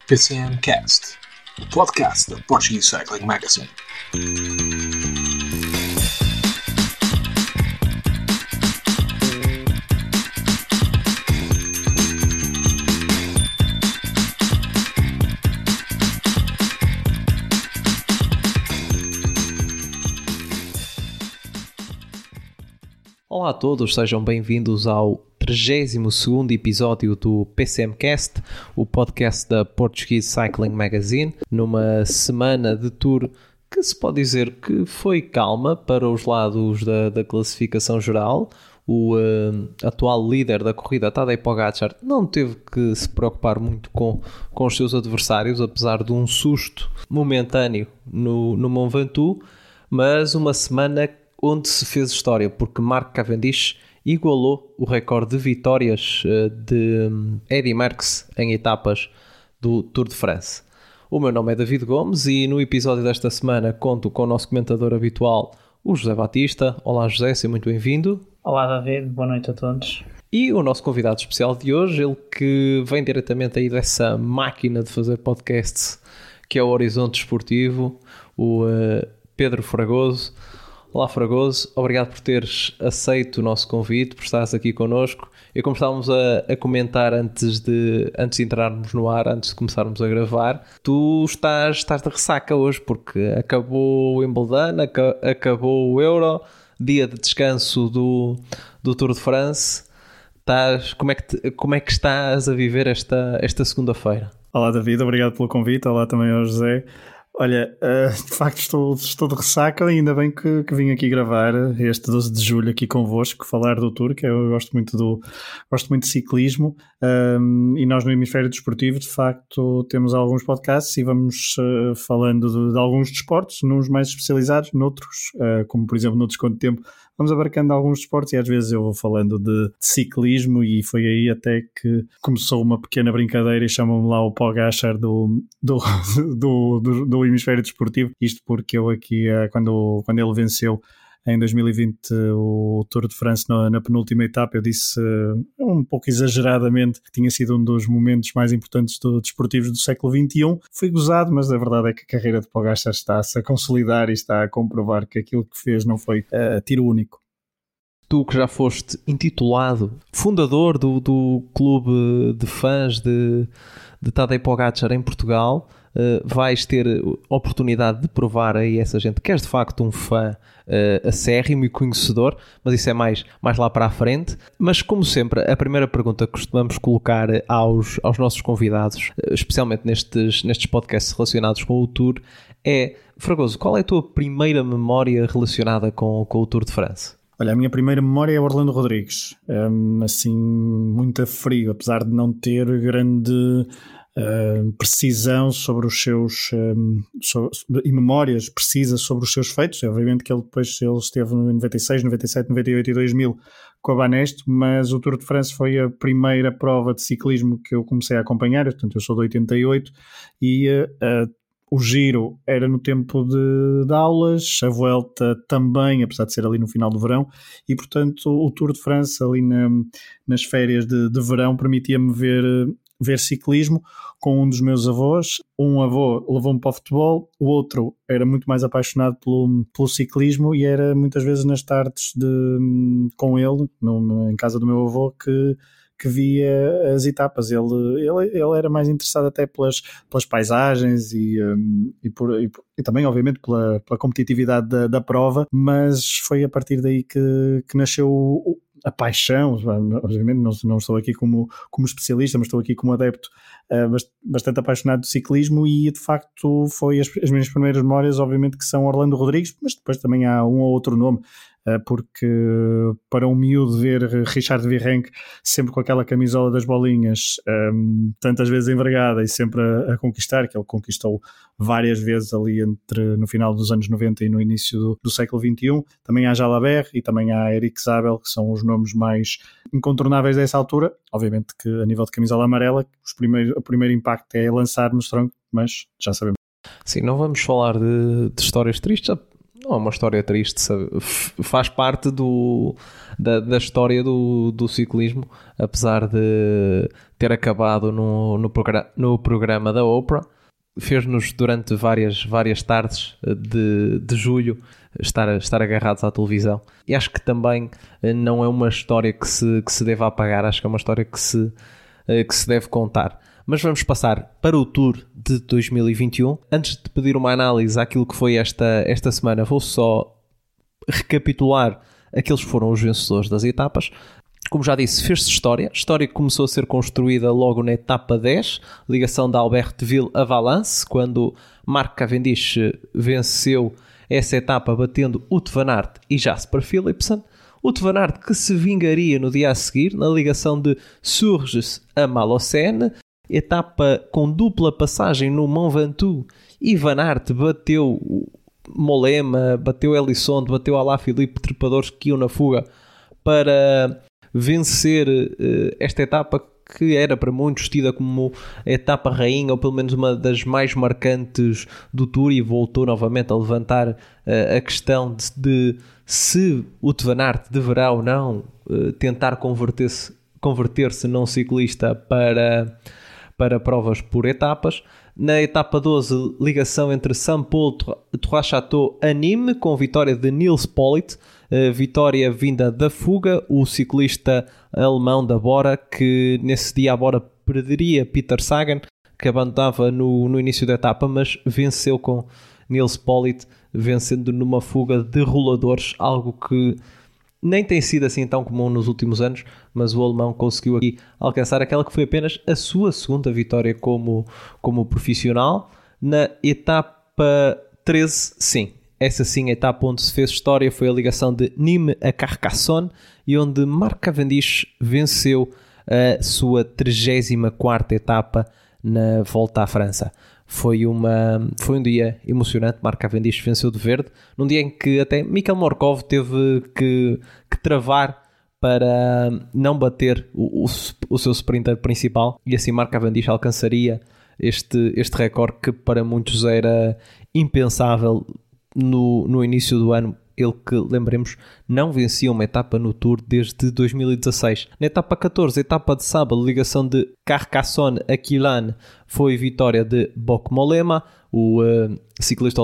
PCM Cast, o podcast da Portuguese Cycling Magazine. Olá a todos, sejam bem-vindos ao 32º episódio do PCM Cast, o podcast da Portuguese Cycling Magazine, numa semana de Tour que se pode dizer que foi calma para os lados da classificação geral. O atual líder da corrida, Tadej Pogačar, não teve que se preocupar muito com os seus adversários, apesar de um susto momentâneo no Mont Ventoux, mas uma semana onde se fez história, porque Mark Cavendish igualou o recorde de vitórias de Eddy Merckx em etapas do Tour de France. O meu nome é David Gomes e no episódio desta semana conto com o nosso comentador habitual, o José Batista. Olá José, seja muito bem-vindo. Olá David, boa noite a todos. E o nosso convidado especial de hoje, ele que vem diretamente aí dessa máquina de fazer podcasts que é o Horizonte Desportivo, o Pedro Fragoso. Olá Fragoso, obrigado por teres aceito o nosso convite, por estares aqui connosco. E como estávamos a comentar antes de entrarmos no ar, antes de começarmos a gravar, tu estás de ressaca hoje, porque acabou o Wimbledon, acabou o Euro, dia de descanso do Tour de France. Como é que estás a viver esta segunda-feira? Olá David, obrigado pelo convite, olá também ao José. Olha, de facto estou de ressaca, ainda bem que vim aqui gravar este 12 de julho aqui convosco, falar do Tour, que eu gosto muito de ciclismo, e nós no Hemisfério Desportivo de facto temos alguns podcasts e vamos falando de alguns desportos, nos mais especializados, noutros, como por exemplo no Desconto Tempo, vamos abarcando alguns desportos e às vezes eu vou falando de ciclismo e foi aí até que começou uma pequena brincadeira e chamam-me lá o Pogačar do Hemisfério Desportivo, isto porque eu aqui, quando ele venceu em 2020 o Tour de France na penúltima etapa, eu disse um pouco exageradamente que tinha sido um dos momentos mais importantes desportivos do século XXI. Foi gozado, mas a verdade é que a carreira de Pogačar está-se a consolidar e está a comprovar que aquilo que fez não foi tiro único. Tu que já foste intitulado fundador do clube de fãs de Tadej Pogačar em Portugal, vais ter oportunidade de provar aí essa gente que és de facto um fã acérrimo e conhecedor, mas isso é mais lá para a frente. Mas como sempre, a primeira pergunta que costumamos colocar aos nossos convidados, especialmente nestes podcasts relacionados com o Tour, é: Fragoso, qual é a tua primeira memória relacionada com o Tour de France? Olha, a minha primeira memória é Orlando Rodrigues, assim, muito a frio, apesar de não ter grande precisão sobre os seus e memórias precisas sobre os seus feitos. Obviamente que ele esteve em 96, 97, 98 e 2000 com a Banesto, mas o Tour de France foi a primeira prova de ciclismo que eu comecei a acompanhar, portanto eu sou de 88 e o Giro era no tempo de aulas, a Vuelta também, apesar de ser ali no final do verão, e portanto o Tour de France ali nas férias de verão permitia-me ver ciclismo com um dos meus avós. Um avô levou-me para o futebol, o outro era muito mais apaixonado pelo ciclismo e era muitas vezes nas tardes com ele, em casa do meu avô, que via as etapas. Ele era mais interessado até pelas paisagens e também obviamente pela competitividade da prova, mas foi a partir daí que nasceu a paixão. Obviamente não estou aqui como especialista, mas estou aqui como adepto bastante apaixonado de ciclismo, e de facto foi as minhas primeiras memórias, obviamente que são Orlando Rodrigues, mas depois também há um ou outro nome, porque para um miúdo ver Richard Virenque sempre com aquela camisola das bolinhas, tantas vezes envergada e sempre a conquistar, que ele conquistou várias vezes ali no final dos anos 90 e no início do século XXI. Também há Jalabert e também há Eric Zabel, que são os nomes mais incontornáveis dessa altura. Obviamente que a nível de camisola amarela o primeiro impacto é lançar no tronco, mas já sabemos. Sim, não vamos falar de histórias tristes, Não é uma história triste, sabe? Faz parte da história do ciclismo, apesar de ter acabado no programa da Oprah. Fez-nos durante várias tardes de julho estar agarrados à televisão. E acho que também não é uma história que se deva apagar, acho que é uma história que se deve contar. Mas vamos passar para o Tour de 2021. Antes de pedir uma análise àquilo que foi esta semana, vou só recapitular aqueles que foram os vencedores das etapas. Como já disse, fez-se história. História que começou a ser construída logo na etapa 10, ligação de Albertville a Valence, quando Mark Cavendish venceu essa etapa batendo Wout van Aert e Jasper Philipsen. Wout van Aert que se vingaria no dia a seguir na ligação de Surges a Malocène, etapa com dupla passagem no Mont Ventoux, e Van Aert bateu Mollema, bateu Elizondo, bateu Alaphilippe, trepadores que iam na fuga para vencer esta etapa que era para muitos tida como a etapa rainha, ou pelo menos uma das mais marcantes do Tour, e voltou novamente a levantar a questão de se o Wout van Aert deverá ou não tentar converter-se num ciclista para provas por etapas. Na etapa 12, ligação entre Saint-Paul, Trois-Châteaux a Nîmes, com vitória de Nils Politt, vitória vinda da fuga, o ciclista alemão da Bora, que nesse dia a Bora perderia Peter Sagan, que abandonava no início da etapa, mas venceu com Nils Politt, vencendo numa fuga de roladores, algo que nem tem sido assim tão comum nos últimos anos, mas o alemão conseguiu aqui alcançar aquela que foi apenas a sua segunda vitória como profissional. Na etapa 13, sim, essa sim, a etapa onde se fez história foi a ligação de Nîmes a Carcassonne, e onde Mark Cavendish venceu a sua 34ª etapa na Volta à França. Foi um dia emocionante. Mark Cavendish venceu de verde, num dia em que até Mikhail Morkov teve que travar para não bater o seu sprinter principal, e assim Mark Cavendish alcançaria este recorde que para muitos era impensável no início do ano. Ele que, lembremos, não vencia uma etapa no Tour desde 2016. Na etapa 14, etapa de sábado, ligação de Carcassonne a Quillan, foi vitória de Bok Mollema. O ciclista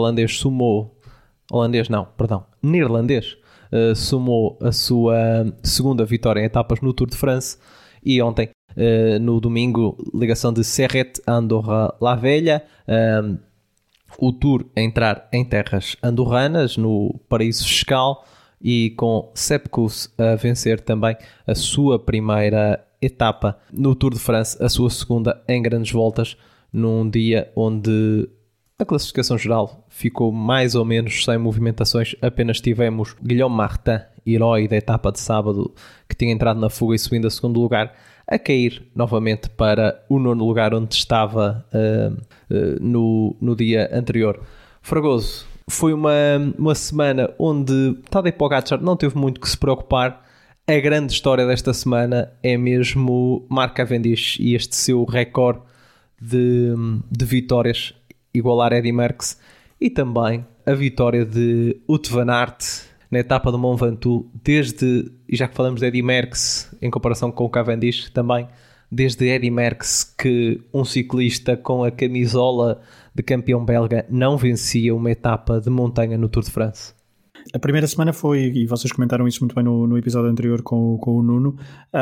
neerlandês sumou a sua segunda vitória em etapas no Tour de France. E ontem, no domingo, ligação de Serret a Andorra-la-Velha, o Tour a entrar em terras andorranas, no paraíso fiscal, e com Sepp Kuss a vencer também a sua primeira etapa no Tour de France, a sua segunda em grandes voltas, num dia onde a classificação geral ficou mais ou menos sem movimentações. Apenas tivemos Guillaume Martin, herói da etapa de sábado, que tinha entrado na fuga e subindo a segundo lugar, a cair novamente para o nono lugar onde estava no dia anterior. Fragoso, foi uma semana onde Tadej Pogačar não teve muito que se preocupar. A grande história desta semana é mesmo Mark Cavendish e este seu recorde de vitórias, igualar Eddy Merckx, e também a vitória de Wout van Aert na etapa do Mont Ventoux, e já que falamos de Eddy Merckx em comparação com o Cavendish, também desde Eddy Merckx que um ciclista com a camisola de campeão belga não vencia uma etapa de montanha no Tour de France. A primeira semana foi, e vocês comentaram isso muito bem no episódio anterior com o Nuno,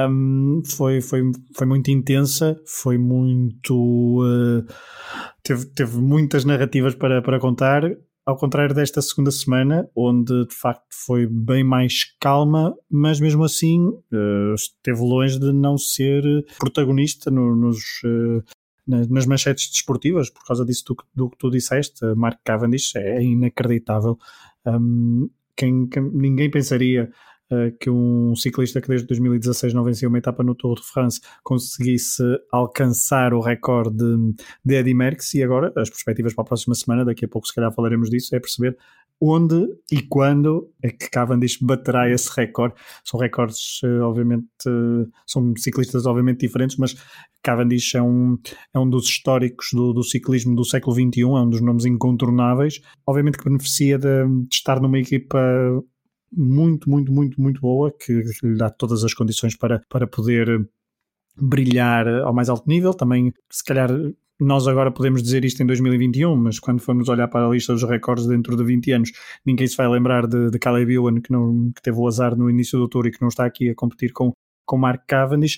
foi muito intensa, foi muito... teve muitas narrativas para contar, ao contrário desta segunda semana, onde de facto foi bem mais calma, mas mesmo assim esteve longe de não ser protagonista nas manchetes desportivas, por causa disso do que tu disseste. Mark Cavendish é inacreditável. Ninguém pensaria que um ciclista que desde 2016 não vencia uma etapa no Tour de France conseguisse alcançar o recorde de Eddy Merckx, e agora as perspectivas para a próxima semana, daqui a pouco se calhar falaremos disso, é perceber onde e quando é que Cavendish baterá esse recorde. São recordes, obviamente, são ciclistas obviamente diferentes, mas Cavendish é um dos históricos do ciclismo do século XXI, é um dos nomes incontornáveis, obviamente que beneficia de estar numa equipa muito, muito, muito, muito boa, que lhe dá todas as condições para poder brilhar ao mais alto nível. Também, se calhar, nós agora podemos dizer isto em 2021, mas quando formos olhar para a lista dos recordes dentro de 20 anos, ninguém se vai lembrar de Caleb Ewan, que teve o azar no início do Tour e que não está aqui a competir com Mark Cavendish.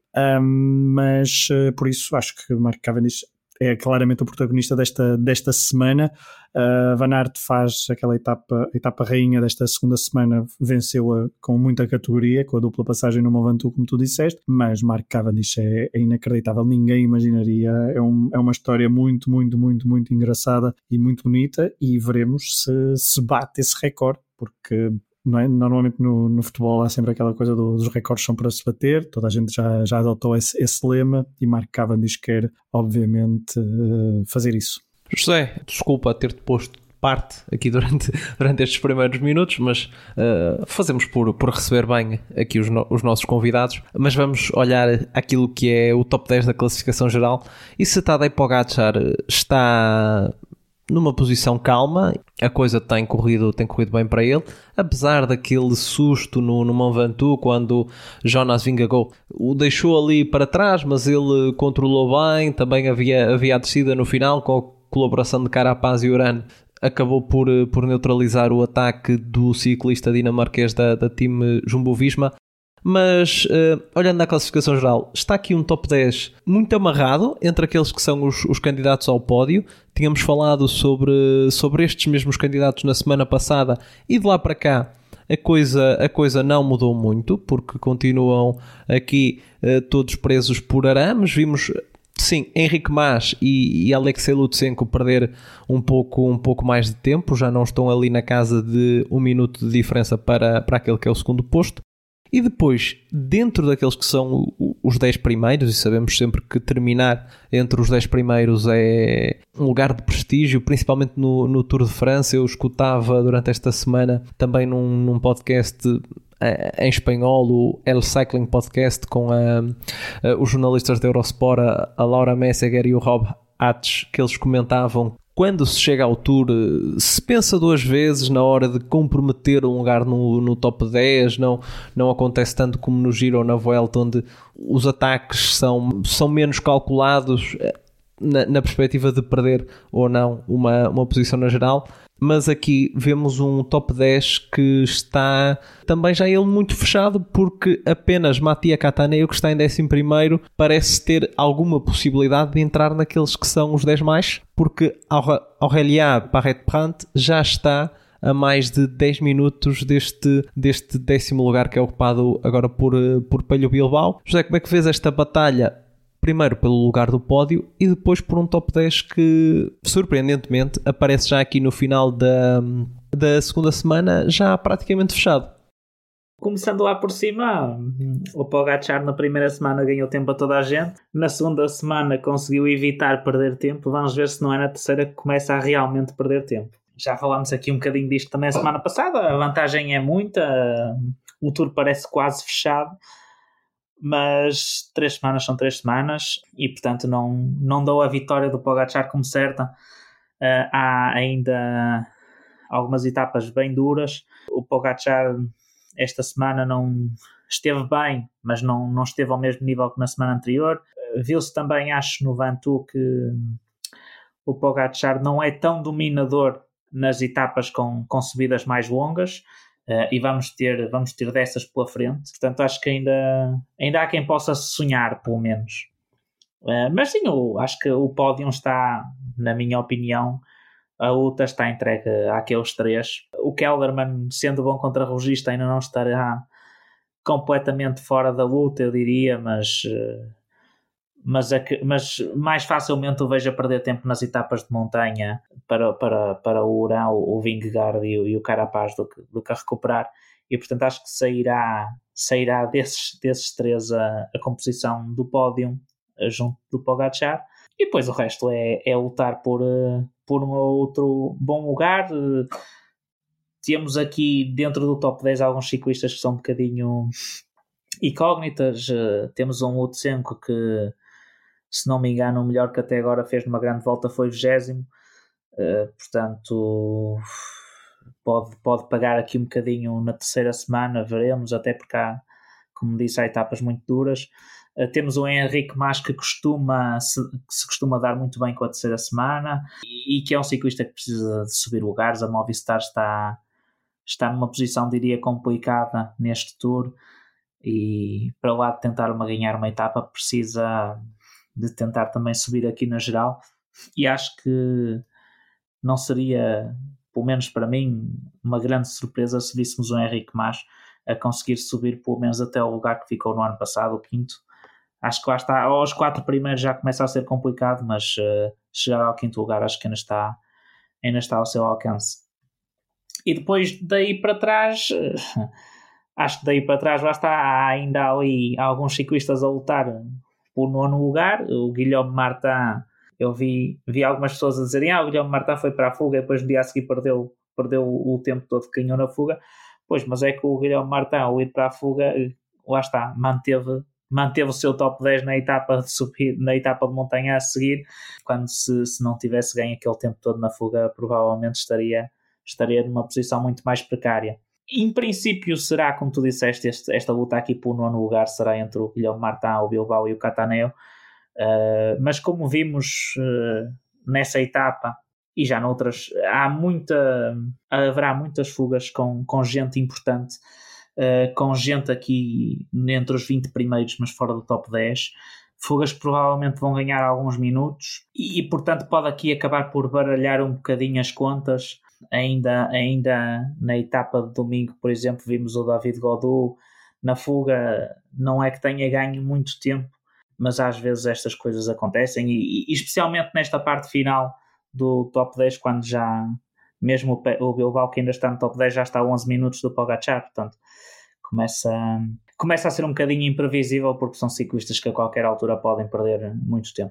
Mas por isso acho que Mark Cavendish é claramente o protagonista desta semana. Van Aert faz aquela etapa rainha desta segunda semana, venceu-a com muita categoria, com a dupla passagem no Mont Ventoux, como tu disseste, mas Mark Cavendish é inacreditável, ninguém imaginaria. É uma história muito, muito, muito, muito engraçada e muito bonita, e veremos se bate esse recorde, porque não é? Normalmente no futebol há sempre aquela coisa dos recordes são para se bater, toda a gente já adotou esse lema, e Mark Cavendish quer obviamente fazer isso. José, desculpa ter-te posto de parte aqui durante estes primeiros minutos, mas fazemos por receber bem aqui os nossos convidados, mas vamos olhar aquilo que é o top 10 da classificação geral, e se Tadej Pogačar está numa posição calma, a coisa tem corrido bem para ele, apesar daquele susto no Mont Ventoux, quando Jonas Vingegaard o deixou ali para trás, mas ele controlou bem. Também havia a descida no final, com a colaboração de Carapaz e Uran, acabou por neutralizar o ataque do ciclista dinamarquês da Team Jumbo-Visma. Mas, olhando na classificação geral, está aqui um top 10 muito amarrado entre aqueles que são os candidatos ao pódio. Tínhamos falado sobre estes mesmos candidatos na semana passada, e de lá para cá a coisa não mudou muito, porque continuam aqui todos presos por arames. Vimos, sim, Henrique Mas e Alexei Lutsenko perder um pouco mais de tempo, já não estão ali na casa de 1 minuto de diferença para aquele que é o segundo posto. E depois, dentro daqueles que são os 10 primeiros, e sabemos sempre que terminar entre os 10 primeiros é um lugar de prestígio, principalmente no Tour de França. Eu escutava durante esta semana também num podcast em espanhol, o El Cycling Podcast, com os jornalistas da Eurosport, a Laura Messiger e o Rob Hatch, que eles comentavam: quando se chega ao Tour, se pensa 2 vezes na hora de comprometer um lugar no top 10, não acontece tanto como no Giro ou na Vuelta, onde os ataques são menos calculados na perspectiva de perder ou não uma posição na geral. Mas aqui vemos um top 10 que está também já ele muito fechado, porque apenas Mattia Cattaneo, que está em 11º, parece ter alguma possibilidade de entrar naqueles que são os 10 mais, porque Aurélien Barret-Brant já está a mais de 10 minutos deste 10º lugar, que é ocupado agora por Pello Bilbao. José, como é que vês esta batalha? Primeiro pelo lugar do pódio e depois por um top 10 que, surpreendentemente, aparece já aqui no final da segunda semana, já praticamente fechado. Começando lá por cima, o Pogačar na primeira semana ganhou tempo a toda a gente. Na segunda semana conseguiu evitar perder tempo. Vamos ver se não é na terceira que começa a realmente perder tempo. Já falámos aqui um bocadinho disto também a semana passada. A vantagem é muita. O Tour parece quase fechado. Mas 3 semanas são 3 semanas e, portanto, não dou a vitória do Pogačar como certa. Há ainda algumas etapas bem duras. O Pogačar esta semana não esteve bem, mas não esteve ao mesmo nível que na semana anterior. Viu-se também, acho, no Ventoux que o Pogačar não é tão dominador nas etapas com subidas mais longas. E vamos ter dessas pela frente. Portanto, acho que ainda há quem possa sonhar, pelo menos. Mas sim, acho que o pódio está, na minha opinião, a luta está entregue àqueles 3. O Kelderman, sendo bom contrarrelogista, ainda não estará completamente fora da luta, eu diria, mas mais facilmente o vejo a perder tempo nas etapas de montanha para o Uran, o Vingegaard e o Carapaz do que a recuperar. E, portanto, acho que sairá desses 3 a composição do pódio junto do Pogačar. E depois o resto é lutar por um outro bom lugar. Temos aqui dentro do top 10 alguns ciclistas que são um bocadinho incógnitas. Temos um Lutsenko que, se não me engano, o melhor que até agora fez numa grande volta foi 20º. Portanto, pode pagar aqui um bocadinho na terceira semana, veremos, até porque há, como disse, há etapas muito duras. Temos o Henrique Mas que se costuma dar muito bem com a terceira semana e que é um ciclista que precisa de subir lugares. A Movistar está numa posição, diria, complicada neste Tour, e para lá de tentar ganhar uma etapa precisa de tentar também subir aqui na geral, e acho que não seria, pelo menos para mim, uma grande surpresa se víssemos o Henrique Mas a conseguir subir pelo menos até o lugar que ficou no ano passado, o 5º. Acho que lá está, aos 4 primeiros já começa a ser complicado, mas chegar ao 5º lugar acho que ainda está ao seu alcance. E depois daí para trás, acho que daí para trás lá está, há ainda ali alguns ciclistas a lutar pelo 9º lugar. O Guilherme Martin, eu vi algumas pessoas a dizerem o Guilherme Martin foi para a fuga e depois no dia a seguir perdeu o tempo todo que ganhou na fuga. Pois, mas é que o Guilherme Martin, ao ir para a fuga, lá está, manteve o seu top 10 na etapa de subir, na etapa de montanha a seguir, quando se não tivesse ganho aquele tempo todo na fuga, provavelmente estaria numa posição muito mais precária. Em princípio será, como tu disseste, esta luta aqui pelo 9º lugar será entre o Guilherme Martin, o Bilbao e o Cattaneo, mas como vimos nessa etapa e já noutras, haverá muitas fugas com gente importante, com gente aqui entre os 20 primeiros, mas fora do top 10, fugas que provavelmente vão ganhar alguns minutos e portanto pode aqui acabar por baralhar um bocadinho as contas. Ainda na etapa de domingo, por exemplo, vimos o David Gaudu na fuga. Não é que tenha ganho muito tempo, mas às vezes estas coisas acontecem e especialmente nesta parte final do top 10, quando já mesmo o Bilbao, que ainda está no top 10, já está a 11 minutos do Pogačar, portanto começa a ser um bocadinho imprevisível, porque são ciclistas que a qualquer altura podem perder muito tempo.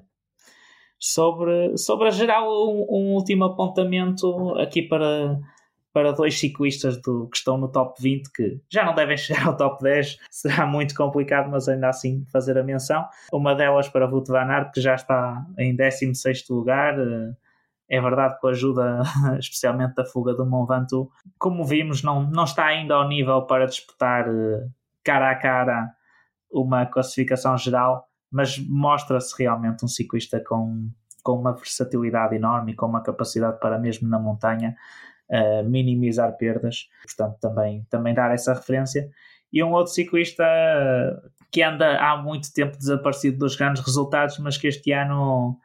Sobre a geral, um último apontamento aqui para 2 ciclistas que estão no top 20, que já não devem chegar ao top 10, será muito complicado, mas ainda assim fazer a menção. Uma delas para Wout van Aert, que já está em 16º lugar, é verdade, com a ajuda especialmente da fuga do Mont Ventoux. Como vimos, não está ainda ao nível para disputar cara a cara uma classificação geral, mas mostra-se realmente um ciclista com uma versatilidade enorme e com uma capacidade para, mesmo na montanha, minimizar perdas. Portanto, também dar essa referência. E um outro ciclista que anda há muito tempo desaparecido dos grandes resultados, mas que este ano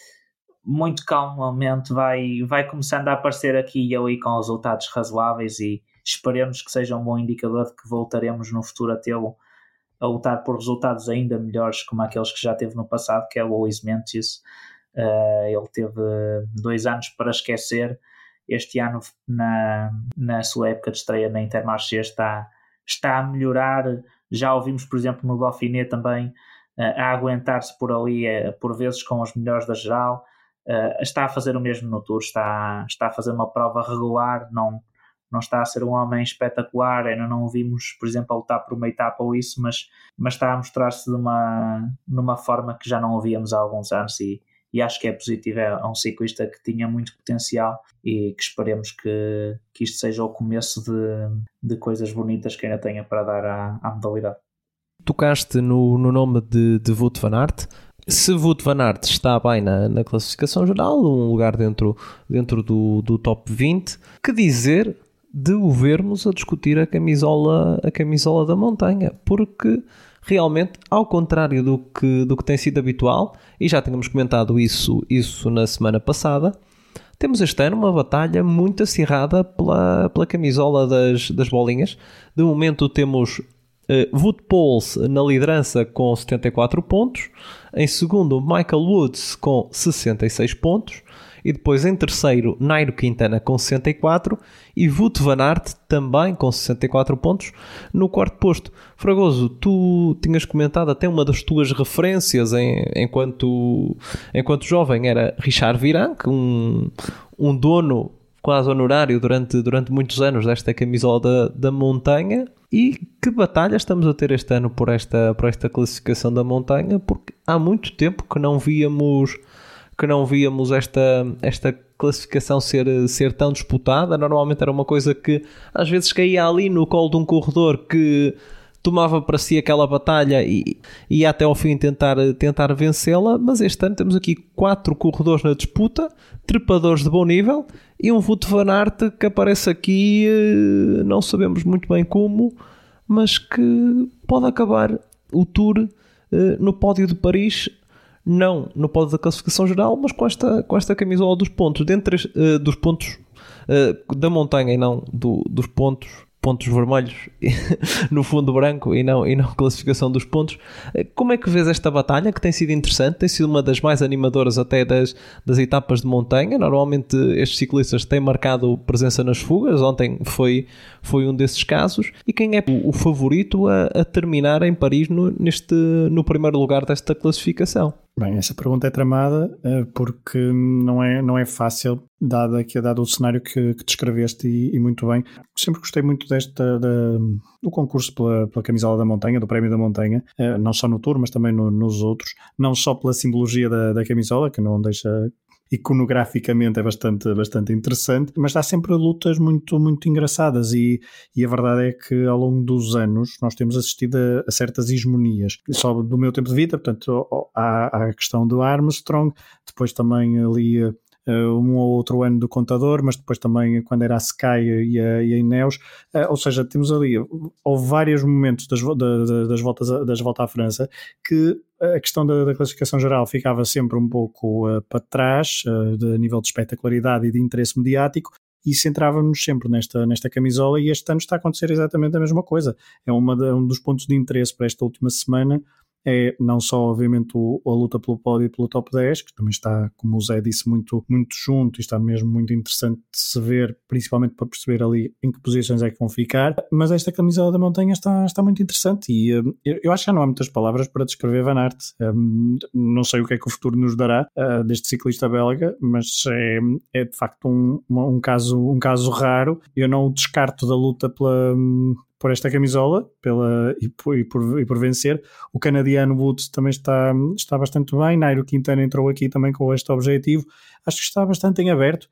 muito calmamente vai começando a aparecer aqui e ali com resultados razoáveis, e esperemos que seja um bom indicador de que voltaremos no futuro a tê-lo a lutar por resultados ainda melhores como aqueles que já teve no passado, que é o Luís Meintjes. Ele teve 2 anos para esquecer. Este ano, na sua época de estreia na Intermarché, está a melhorar. Já ouvimos, por exemplo, no Dauphiné também, a aguentar-se por ali, por vezes com os melhores da geral. Está a fazer o mesmo no Tour, está a fazer uma prova regular, não está a ser um homem espetacular, ainda não o vimos, por exemplo, a lutar por uma etapa ou isso, mas está a mostrar-se numa forma que já não o víamos há alguns anos, e acho que é positivo. É um ciclista que tinha muito potencial e que esperemos que isto seja o começo de coisas bonitas que ainda tenha para dar à modalidade. Tocaste no nome de Wout van Aert. Se Wout van Aert está bem na classificação geral, um lugar dentro do top 20, que dizer de o vermos a discutir a camisola da montanha? Porque realmente, ao contrário do que tem sido habitual, e já tínhamos comentado isso na semana passada, temos este ano uma batalha muito acirrada pela camisola das bolinhas. De momento temos Wout Poels na liderança com 74 pontos, em segundo Michael Woods com 66 pontos, e depois em terceiro Nairo Quintana com 64 e Wout van Aert também com 64 pontos no quarto posto. Fragoso, tu tinhas comentado até uma das tuas referências enquanto jovem era Richard Virenque, um dono quase honorário durante muitos anos desta camisola da montanha. E que batalha estamos a ter este ano por esta classificação da montanha, porque há muito tempo que não víamos esta classificação ser tão disputada. Normalmente era uma coisa que às vezes caía ali no colo de um corredor que tomava para si aquela batalha e ia até ao fim tentar vencê-la, mas este ano temos aqui 4 corredores na disputa, trepadores de bom nível, e um Wout van Aert que aparece aqui, não sabemos muito bem como, mas que pode acabar o Tour no pódio de Paris, não no pódio da classificação geral, mas com esta camisola dos pontos, dos pontos da montanha e não dos pontos vermelhos no fundo branco e não classificação dos pontos. Como é que vês esta batalha, que tem sido interessante, tem sido uma das mais animadoras até das etapas de montanha? Normalmente estes ciclistas têm marcado presença nas fugas, ontem foi um desses casos. E quem é o favorito a terminar em Paris no primeiro lugar desta classificação? Bem, essa pergunta é tramada porque não é fácil, dado o cenário que descreveste e muito bem. Sempre gostei muito do concurso pela camisola da montanha, do prémio da montanha, não só no Tour, mas também nos outros, não só pela simbologia da camisola, que não deixa... iconograficamente é bastante interessante, mas há sempre lutas muito, muito engraçadas e a verdade é que ao longo dos anos nós temos assistido a certas hegemonias. Só do meu tempo de vida, portanto, há a questão do Armstrong, depois também ali um ou outro ano do Contador, mas depois também quando era a Sky e a Ineos, ou seja, temos ali, houve vários momentos das voltas à França que a questão da classificação geral ficava sempre um pouco para trás, de nível de espetacularidade e de interesse mediático, e centrávamos sempre nesta camisola, e este ano está a acontecer exatamente a mesma coisa. É um dos pontos de interesse para esta última semana, é não só obviamente a luta pelo pódio e pelo top 10, que também está, como o Zé disse, muito, muito junto, e está mesmo muito interessante de se ver, principalmente para perceber ali em que posições é que vão ficar, mas esta camisola da montanha está muito interessante, e eu acho que já não há muitas palavras para descrever Van Aert. Não sei o que é que o futuro nos dará deste ciclista belga, mas é de facto um caso raro. Eu não o descarto da luta por esta camisola e por vencer. O canadiano Woods também está bastante bem. Nairo Quintana entrou aqui também com este objetivo. Acho que está bastante em aberto,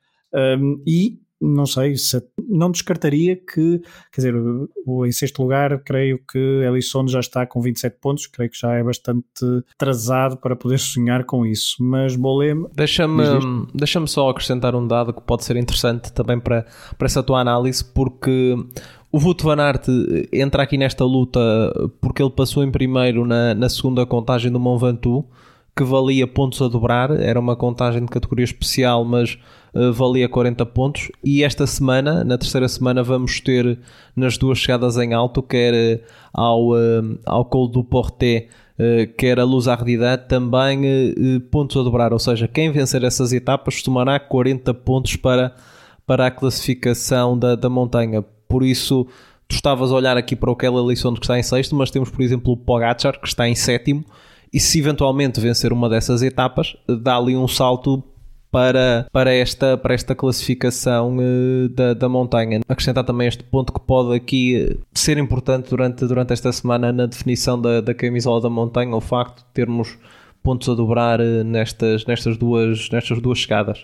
e não sei, não descartaria que, quer dizer, em sexto lugar creio que Eliasson já está com 27 pontos, creio que já é bastante atrasado para poder sonhar com isso, mas Bolem... Deixa-me só acrescentar um dado que pode ser interessante também para essa tua análise, porque o Wout van Aert entra aqui nesta luta porque ele passou em primeiro na segunda contagem do Mont Ventoux, que valia pontos a dobrar, era uma contagem de categoria especial, mas valia 40 pontos, e esta semana, na terceira semana, vamos ter nas duas chegadas em alto, quer ao Col du Portet, quer a Luz Ardida, também pontos a dobrar, ou seja, quem vencer essas etapas somará 40 pontos para a classificação da montanha. Por isso, tu estavas a olhar aqui para o Kelly Eliasson, que está em sexto, mas temos, por exemplo, o Pogačar, que está em sétimo, e se eventualmente vencer uma dessas etapas, dá ali um salto para esta classificação da montanha. Acrescentar também este ponto que pode aqui ser importante durante esta semana na definição da camisola da montanha, o facto de termos pontos a dobrar nestas duas chegadas.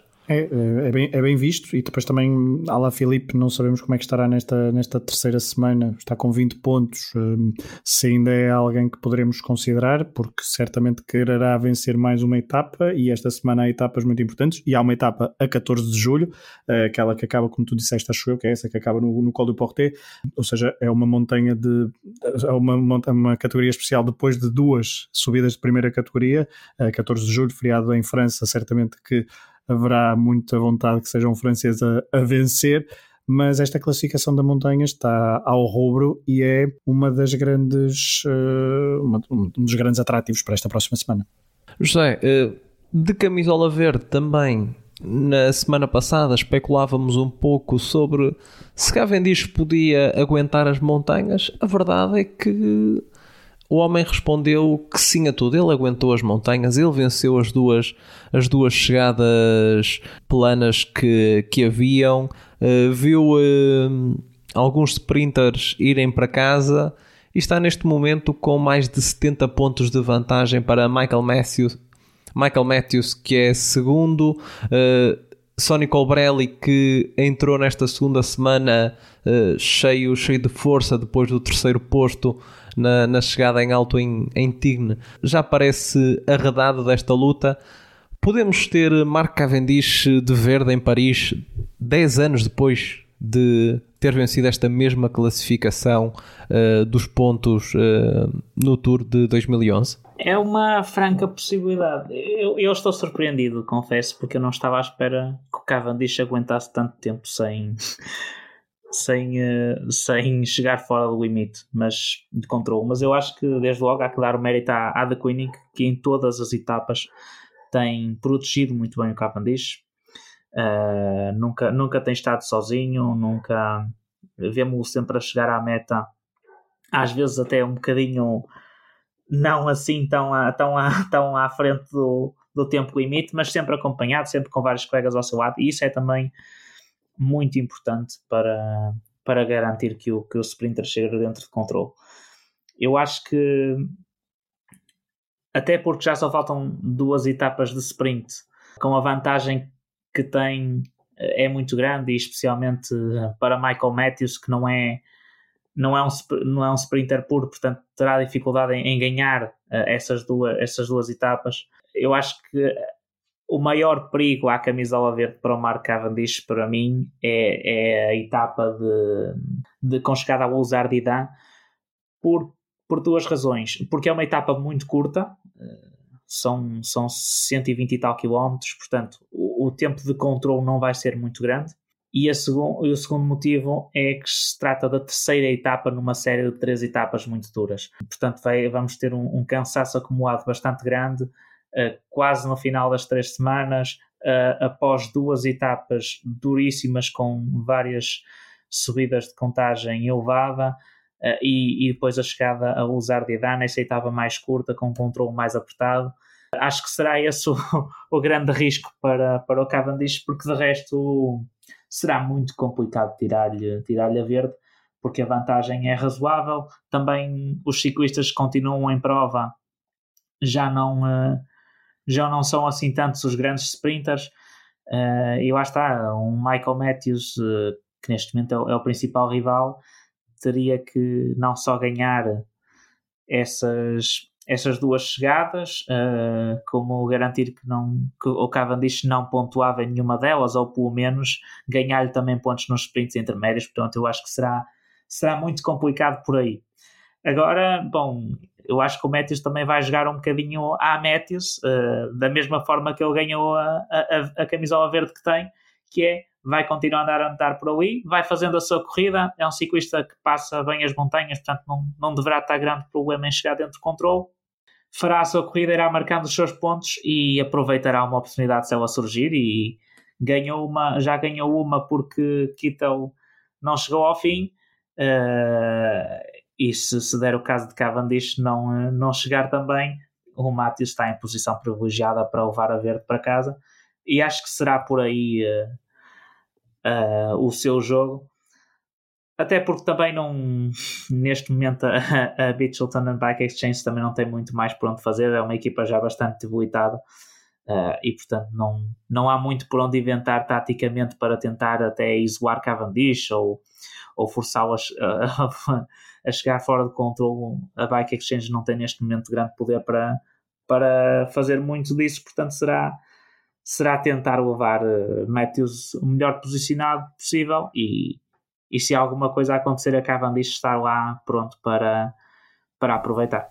É bem visto, e depois também Alaphilippe, não sabemos como é que estará nesta terceira semana, está com 20 pontos, se ainda é alguém que poderemos considerar, porque certamente quererá vencer mais uma etapa, e esta semana há etapas muito importantes, e há uma etapa a 14 de julho, aquela que acaba, como tu disseste, acho eu, que é essa que acaba no Col du Portet, ou seja, é uma montanha uma categoria especial depois de duas subidas de primeira categoria, 14 de julho, feriado em França, certamente que haverá muita vontade que seja um francês a vencer, mas esta classificação da montanha está ao rubro e é um dos grandes atrativos para esta próxima semana. José, de camisola verde também, na semana passada especulávamos um pouco sobre se Cavendish podia aguentar as montanhas. A verdade é que o homem respondeu que sim a tudo. Ele aguentou as montanhas, ele venceu as duas chegadas planas que haviam, viu alguns sprinters irem para casa e está neste momento com mais de 70 pontos de vantagem para Michael Matthews, que é segundo, Sonny Colbrelli, que entrou nesta segunda semana cheio de força depois do terceiro posto na chegada em alto em Tignes, já parece arredado desta luta. Podemos ter Mark Cavendish de verde em Paris 10 anos depois de ter vencido esta mesma classificação dos pontos no Tour de 2011? É uma franca possibilidade. Eu estou surpreendido, confesso, porque eu não estava à espera que o Cavendish aguentasse tanto tempo sem chegar fora do limite, mas de controle. Mas eu acho que desde logo há que dar o mérito à The Koenig, que em todas as etapas tem protegido muito bem o Cavendish. Nunca tem estado sozinho, nunca vemos-o sempre a chegar à meta, às vezes até um bocadinho não assim tão à frente do tempo limite, mas sempre acompanhado, sempre com vários colegas ao seu lado, e isso é também muito importante para garantir que o sprinter chega dentro de controle. Eu acho que, até porque já só faltam 2 etapas de sprint, com a vantagem que tem é muito grande, e especialmente para Michael Matthews, que não é um sprinter puro, portanto terá dificuldade em ganhar essas duas etapas. Eu acho que o maior perigo à camisola verde para o Mark Cavendish, para mim, é a etapa com chegada ao Usar Didan, por 2 razões. Porque é uma etapa muito curta, são 120 e tal quilómetros, portanto o tempo de controle não vai ser muito grande. E o segundo motivo é que se trata da terceira etapa numa série de 3 etapas muito duras. Portanto, vamos ter um cansaço acumulado bastante grande, quase no final das 3 semanas, após 2 etapas duríssimas com várias subidas de contagem elevada, e depois a chegada a Usar Didan, essa etapa mais curta, com um controle mais apertado. Acho que será esse o grande risco para o Cavendish, porque de resto será muito complicado tirar-lhe a verde, porque a vantagem é razoável. Também os ciclistas que continuam em prova já não são assim tantos os grandes sprinters, e lá está, um Michael Matthews, que neste momento é o principal rival, teria que não só ganhar essas 2 chegadas, como garantir que o Cavendish não pontuava em nenhuma delas, ou pelo menos ganhar-lhe também pontos nos sprints intermédios. Portanto, eu acho que será muito complicado por aí. Agora, bom, eu acho que o Matthews também vai jogar um bocadinho à Matthews, da mesma forma que ele ganhou a camisola verde que tem, que é, vai continuar a andar por ali, vai fazendo a sua corrida, é um ciclista que passa bem as montanhas, portanto não deverá estar grande problema em chegar dentro do controle, fará a sua corrida, irá marcando os seus pontos e aproveitará uma oportunidade se ela surgir, e já ganhou uma porque Kittel não chegou ao fim, e se der o caso de Cavendish não chegar também, o Matthews está em posição privilegiada para levar a verde para casa, e acho que será por aí o seu jogo, até porque também neste momento a Bichelton Bike Exchange também não tem muito mais por onde fazer, é uma equipa já bastante debilitada, e portanto não há muito por onde inventar taticamente para tentar até isolar Cavendish ou forçá-lo a chegar fora de controle. A Bike Exchange não tem neste momento grande poder para fazer muito disso, portanto será tentar levar Matthews o melhor posicionado possível, e se alguma coisa acontecer a Cavendish estar lá pronto para aproveitar.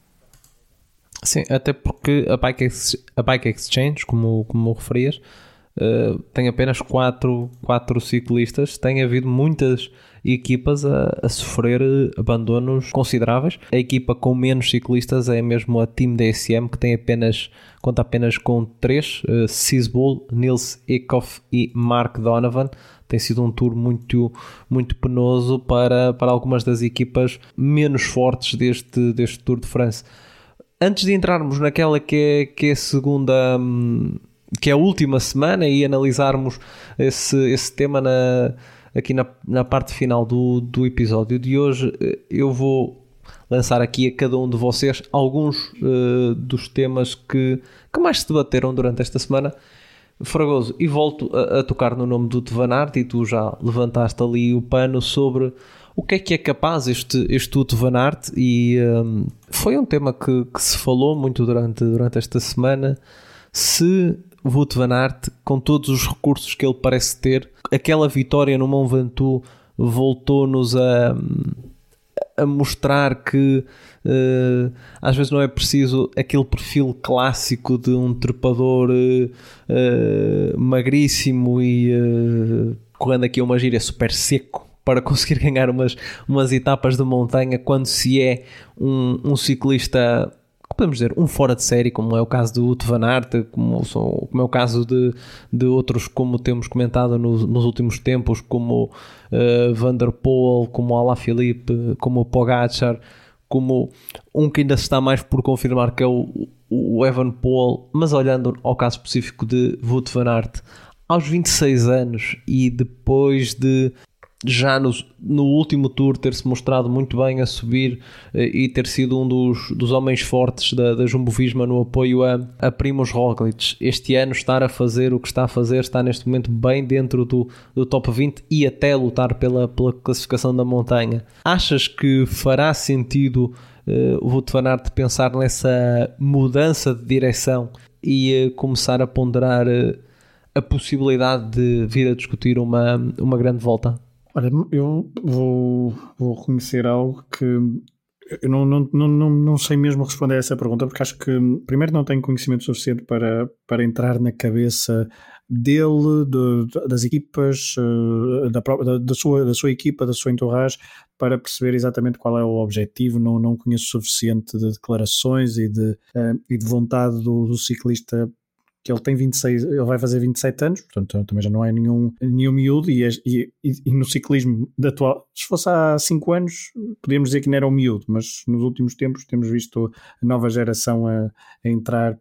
Sim, até porque a Bike Exchange, como referias, tem apenas 4 ciclistas. Tem havido muitas equipas a sofrer abandonos consideráveis. A equipa com menos ciclistas é mesmo a Team DSM, que conta apenas com 3, Sisbol, Nils Eekhoff e Mark Donovan. Tem sido um tour muito, muito penoso para algumas das equipas menos fortes deste Tour de France. Antes de entrarmos naquela que é a segunda, que é a última semana, e analisarmos esse tema aqui na parte final do episódio de hoje, eu vou lançar aqui a cada um de vocês alguns dos temas que mais se debateram durante esta semana. Fragoso, e volto a tocar no nome do Wout van Aert, e tu já levantaste ali o pano sobre o que é capaz este Wout van Aert, e foi um tema que se falou muito durante esta semana. Se Wout van Aert, com todos os recursos que ele parece ter, aquela vitória no Mont Ventoux voltou-nos a mostrar que às vezes não é preciso aquele perfil clássico de um trepador magríssimo e correndo aqui uma gíria super seco para conseguir ganhar umas etapas de montanha, quando se é um ciclista, podemos dizer, um fora de série, como é o caso do Wout van Aert, como é o caso de outros, como temos comentado nos últimos tempos, como Van der Poel, como Alaphilippe, como o Pogacar, como um que ainda se está mais por confirmar, que é o Evenepoel. Mas olhando ao caso específico de Wout van Aert, aos 26 anos, e depois de já no último Tour ter-se mostrado muito bem a subir e ter sido um dos homens fortes da Jumbo-Visma no apoio a Primož Roglič, este ano estar a fazer o que está a fazer, está neste momento bem dentro do top 20 e até lutar pela classificação da montanha. Achas que fará sentido o Wout van Aert pensar nessa mudança de direção e começar a ponderar a possibilidade de vir a discutir uma grande volta? Olha, eu vou reconhecer algo que eu não sei mesmo responder a essa pergunta, porque acho que primeiro não tenho conhecimento suficiente para entrar na cabeça dele, das equipas, da sua equipa, da sua entourage, para perceber exatamente qual é o objetivo. Não conheço suficiente de declarações e de vontade do ciclista, que ele tem 26, ele vai fazer 27 anos, portanto também já não é nenhum miúdo, e no ciclismo atual, se fosse há 5 anos, podíamos dizer que não era um miúdo, mas nos últimos tempos temos visto a nova geração a entrar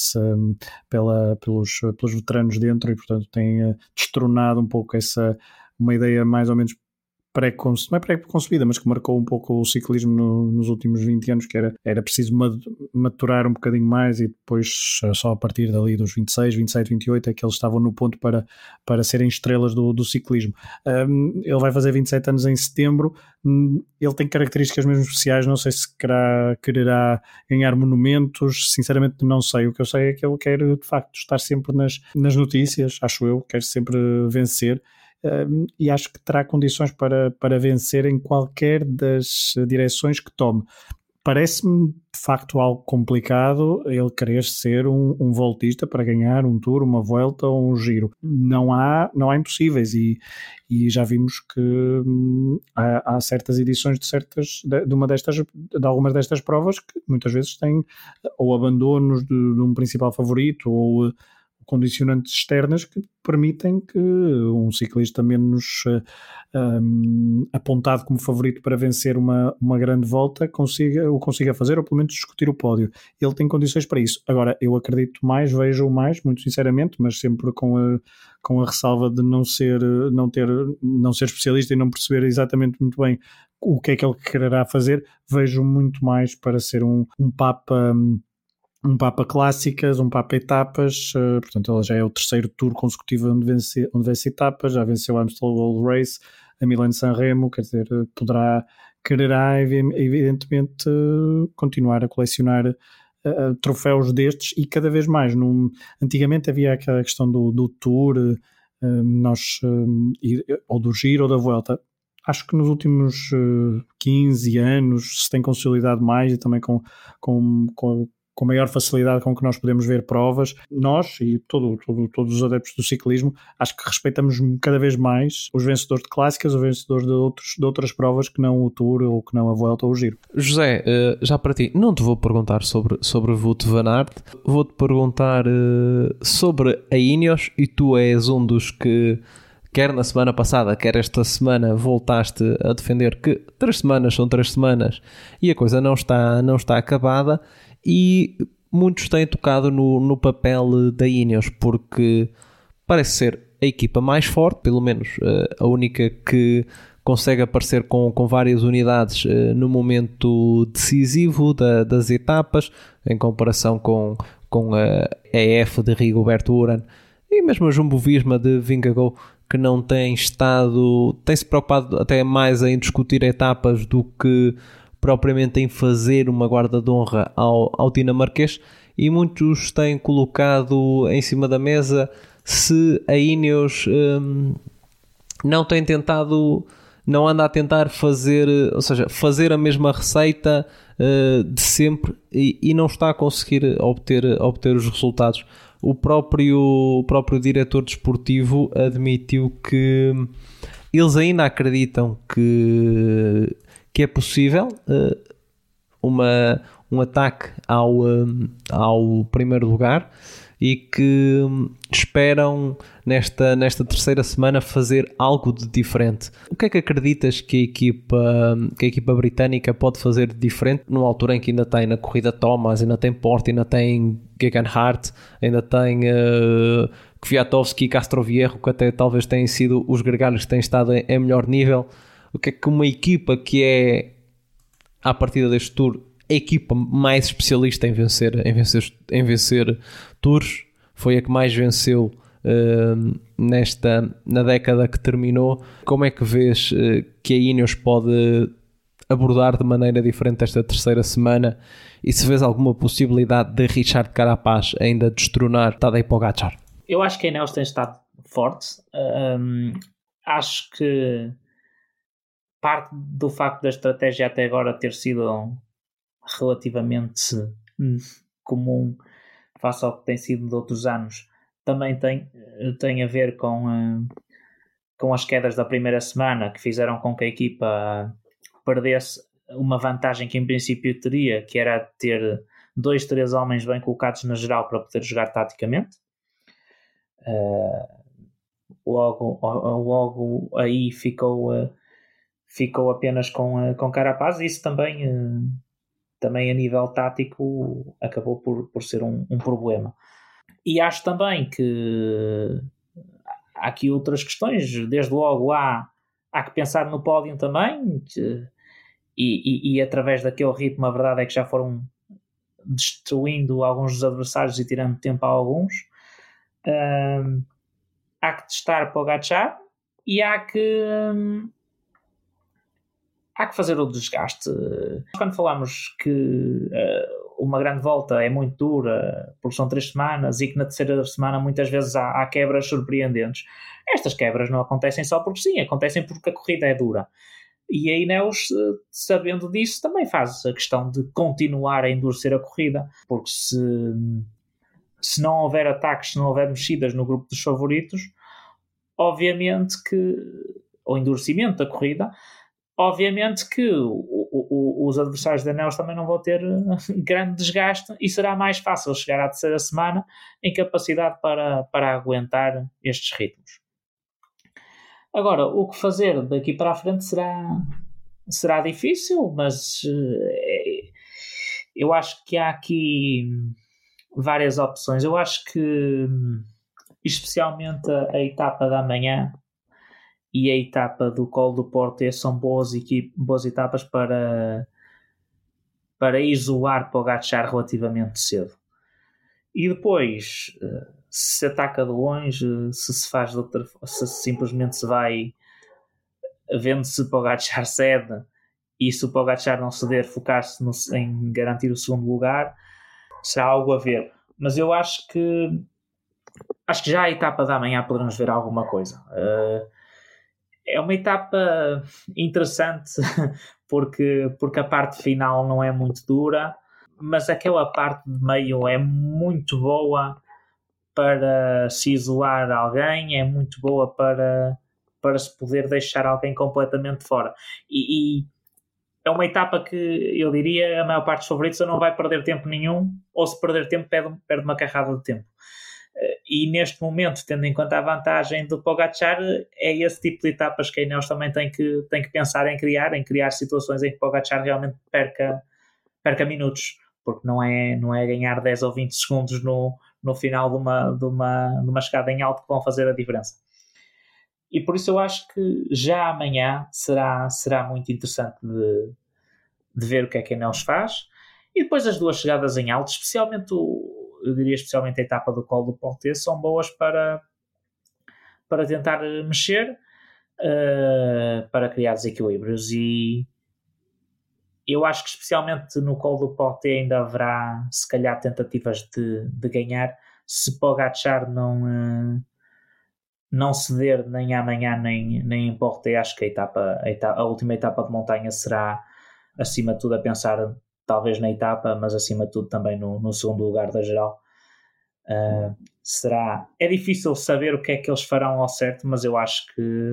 pelos veteranos dentro, e portanto tem destronado um pouco uma ideia mais ou menos não é pré-concebida, mas que marcou um pouco o ciclismo nos últimos 20 anos, que era preciso maturar um bocadinho mais, e depois só a partir dali dos 26, 27, 28 é que eles estavam no ponto para serem estrelas do ciclismo. Ele vai fazer 27 anos em setembro, ele tem características mesmo especiais, não sei se quererá ganhar monumentos, sinceramente não sei. O que eu sei é que ele quer de facto estar sempre nas notícias, acho eu, quer sempre vencer. E acho que terá condições para vencer em qualquer das direções que tome. Parece-me de facto algo complicado ele querer ser um voltista para ganhar um Tour, uma Vuelta ou um Giro. Não há impossíveis, e já vimos que há certas edições de algumas destas provas que muitas vezes têm ou abandonos de um principal favorito, ou condicionantes externas que permitem que um ciclista menos apontado como favorito para vencer uma grande volta consiga fazer, ou pelo menos discutir o pódio. Ele tem condições para isso. Agora, eu vejo mais, muito sinceramente, mas sempre com a ressalva de não ser especialista e não perceber exatamente muito bem o que é que ele quererá fazer. Vejo muito mais para ser um Papa Clássicas, um Papa Etapas, portanto ele já é o terceiro Tour consecutivo onde vence etapas, já venceu a Amstel Gold Race, a Milan-San Remo, quer dizer, quererá evidentemente continuar a colecionar troféus destes, e cada vez mais. Antigamente havia aquela questão do Tour, ou do Giro ou da Vuelta. Acho que nos últimos 15 anos se tem consolidado mais, e também com com maior facilidade com que nós podemos ver provas. Nós e todos os adeptos do ciclismo, acho que respeitamos cada vez mais os vencedores de clássicas, os vencedores de outras provas que não o Tour ou que não a Vuelta ou o Giro. José, já para ti, não te vou perguntar sobre Wout van Aert, vou-te perguntar sobre a Ineos, e tu és um dos que, quer na semana passada, quer esta semana, voltaste a defender que 3 semanas são 3 semanas e a coisa não está acabada, e muitos têm tocado no papel da Ineos, porque parece ser a equipa mais forte, pelo menos a única que consegue aparecer com várias unidades no momento decisivo das etapas, em comparação com a EF de Rigoberto Urán e mesmo a Jumbo-Visma de Vingegaard, que não tem-se preocupado até mais em discutir etapas do que propriamente em fazer uma guarda de honra ao dinamarquês, e muitos têm colocado em cima da mesa se a Ineos não anda a tentar fazer, ou seja, fazer a mesma receita de sempre, e não está a conseguir obter os resultados. O próprio diretor desportivo admitiu que eles ainda acreditam que é possível um ataque ao primeiro lugar, e que esperam nesta terceira semana fazer algo de diferente. O que é que acreditas que a equipa britânica pode fazer de diferente numa altura em que ainda tem na corrida Thomas, ainda tem Porte, ainda tem Geoghegan Hart, ainda tem Kwiatkowski e Castroviejo, que até talvez tenham sido os gregários que têm estado em melhor nível? O que é que uma equipa que é, à partida deste Tour, a equipa mais especialista em vencer Tours, foi a que mais venceu na década que terminou. Como é que vês que a Ineos pode abordar de maneira diferente esta terceira semana, e se vês alguma possibilidade de Richard Carapaz ainda destronar Tadej Pogačar? Eu acho que a Ineos tem estado forte. Acho que parte do facto da estratégia até agora ter sido relativamente comum face ao que tem sido de outros anos também tem a ver com as quedas da primeira semana, que fizeram com que a equipa perdesse uma vantagem que em princípio teria, que era ter 2-3 homens bem colocados na geral para poder jogar taticamente. Logo aí ficou apenas com Carapaz, e isso também a nível tático acabou por ser um problema. E acho também que há aqui outras questões. Desde logo há que pensar no pódio também, e através daquele ritmo a verdade é que já foram destruindo alguns dos adversários e tirando tempo a alguns. Há que testar Pogačar, e há que fazer o desgaste. Quando falamos que uma grande volta é muito dura, porque são 3 semanas, e que na terceira semana muitas vezes há quebras surpreendentes, estas quebras não acontecem só porque sim, acontecem porque a corrida é dura. E a Ineos, sabendo disso, também faz a questão de continuar a endurecer a corrida, porque se não houver ataques, se não houver mexidas no grupo dos favoritos, obviamente que o endurecimento da corrida, obviamente que os adversários da Ineos também não vão ter grande desgaste, e será mais fácil chegar à terceira semana em capacidade para aguentar estes ritmos. Agora, o que fazer daqui para a frente será difícil, mas eu acho que há aqui várias opções. Eu acho que especialmente a etapa da manhã e a etapa do Col do Porto são boas etapas para isolar Pogačar relativamente cedo. E depois, se ataca de longe, se faz de outra, se simplesmente se vai vendo se Pogačar cede, e se o Pogačar não ceder, focar-se em garantir o segundo lugar, será algo a ver. Mas eu acho que já a etapa da manhã poderemos ver alguma coisa. É uma etapa interessante porque a parte final não é muito dura. mas aquela parte de meio é muito boa para se isolar alguém, é muito boa para se poder deixar alguém completamente fora. E é uma etapa que eu diria a maior parte dos favoritos não vai perder tempo nenhum, ou se perder tempo perde uma carrada de tempo. E neste momento, tendo em conta a vantagem do Pogačar, é esse tipo de etapas que a Ineos também tem que pensar em criar situações em que Pogačar realmente perca minutos, porque não é ganhar 10 ou 20 segundos no final de uma chegada em alto que vão fazer a diferença. E por isso eu acho que já amanhã será muito interessante de ver o que é que a Ineos faz. E depois as duas chegadas em alto, especialmente a etapa do Col do Portet, são boas para tentar mexer, para criar desequilíbrios. E eu acho que especialmente no Col do Portet ainda haverá, se calhar, tentativas de ganhar, se Pogačar não ceder nem amanhã nem em Portet. Acho que a última etapa de montanha será, acima de tudo, a pensar talvez na etapa, mas acima de tudo também no segundo lugar da geral. É difícil saber o que é que eles farão ao certo, mas eu acho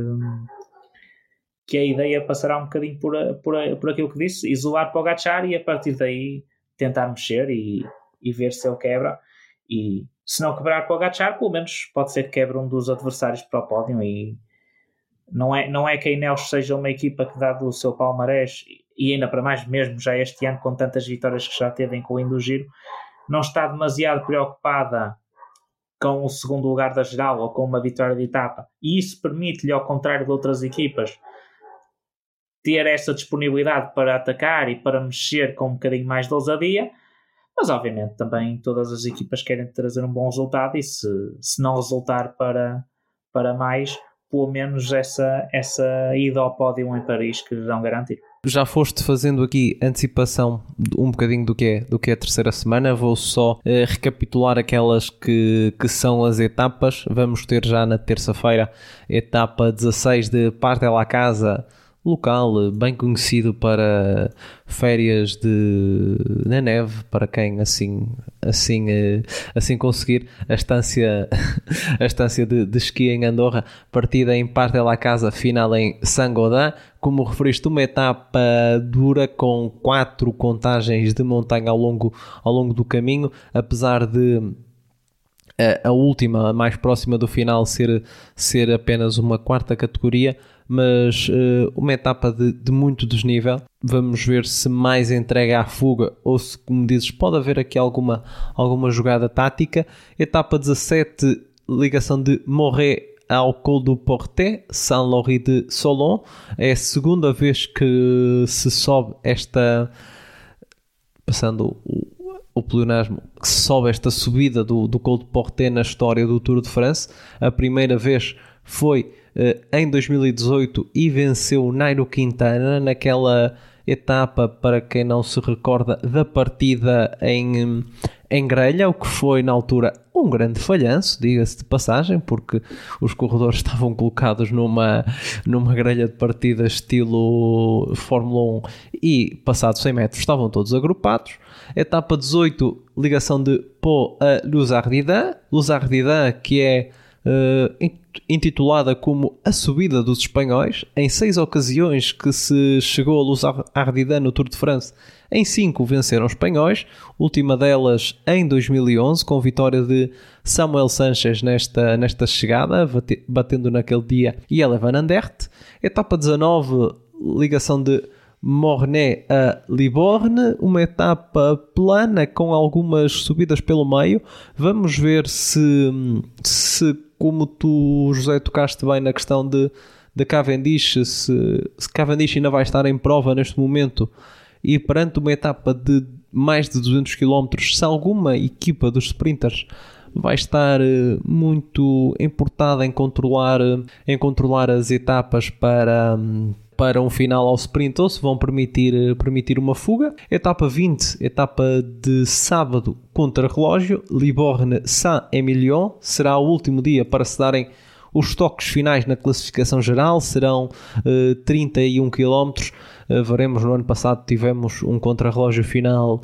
que a ideia passará um bocadinho por aquilo que disse, isolar Pogačar e a partir daí tentar mexer e ver se ele quebra. E se não quebrar Pogačar, pelo menos pode ser que quebre um dos adversários para o pódio. E não é que a Ineos seja uma equipa que, dado o seu palmarés, e ainda para mais mesmo já este ano com tantas vitórias que já teve, incluindo o Giro, não está demasiado preocupada com o segundo lugar da geral ou com uma vitória de etapa, e isso permite-lhe, ao contrário de outras equipas, ter essa disponibilidade para atacar e para mexer com um bocadinho mais de ousadia. Mas obviamente também todas as equipas querem trazer um bom resultado, e se não resultar para mais, pelo menos essa ida ao pódio em Paris que lhe dão garantir. Já foste fazendo aqui antecipação um bocadinho do que é a terceira semana. Vou só recapitular aquelas que são as etapas. Vamos ter já na terça-feira etapa 16 de Parc de la Casa, local bem conhecido para férias na neve, para quem assim conseguir. A estância de esqui em Andorra, partida em Parc de la Casa, final em Saint-Gaudens. Como referiste, uma etapa dura com 4 contagens de montanha ao longo do caminho, apesar de a última, a mais próxima do final, ser apenas uma quarta categoria, mas uma etapa de muito desnível. Vamos ver se mais entrega à fuga ou se, como dizes, pode haver aqui alguma jogada tática. Etapa 17, ligação de Moret ao Col du Portet, Saint-Laury de Solon. É a segunda vez que se sobe passando o pleonasmo, que se sobe esta subida do Col du Portet na história do Tour de France. A primeira vez foi em 2018 e venceu Nairo Quintana naquela etapa, para quem não se recorda, da partida em grelha, o que foi na altura um grande falhanço, diga-se de passagem, porque os corredores estavam colocados numa grelha de partida estilo Fórmula 1 e passados 100 metros estavam todos agrupados. Etapa 18, ligação de Pau a Luzardida, que é intitulada como a subida dos espanhóis. Em 6 ocasiões que se chegou a Luzardida no Tour de France, em 5 venceram os espanhóis, última delas em 2011, com vitória de Samuel Sánchez nesta chegada, batendo naquele dia Jelle Van Aert. Etapa 19, ligação de Mornay a Libourne, uma etapa plana com algumas subidas pelo meio. Vamos ver se como tu, José, tocaste bem na questão de Cavendish, se Cavendish ainda vai estar em prova neste momento, e perante uma etapa de mais de 200 km, se alguma equipa dos sprinters vai estar muito importada em controlar as etapas para um final ao sprint, ou se vão permitir uma fuga. Etapa 20, etapa de sábado, contra-relógio, Libourne-Saint-Emilion, será o último dia para se darem os toques finais na classificação geral. Serão 31 km. Veremos, no ano passado tivemos um contra-relógio final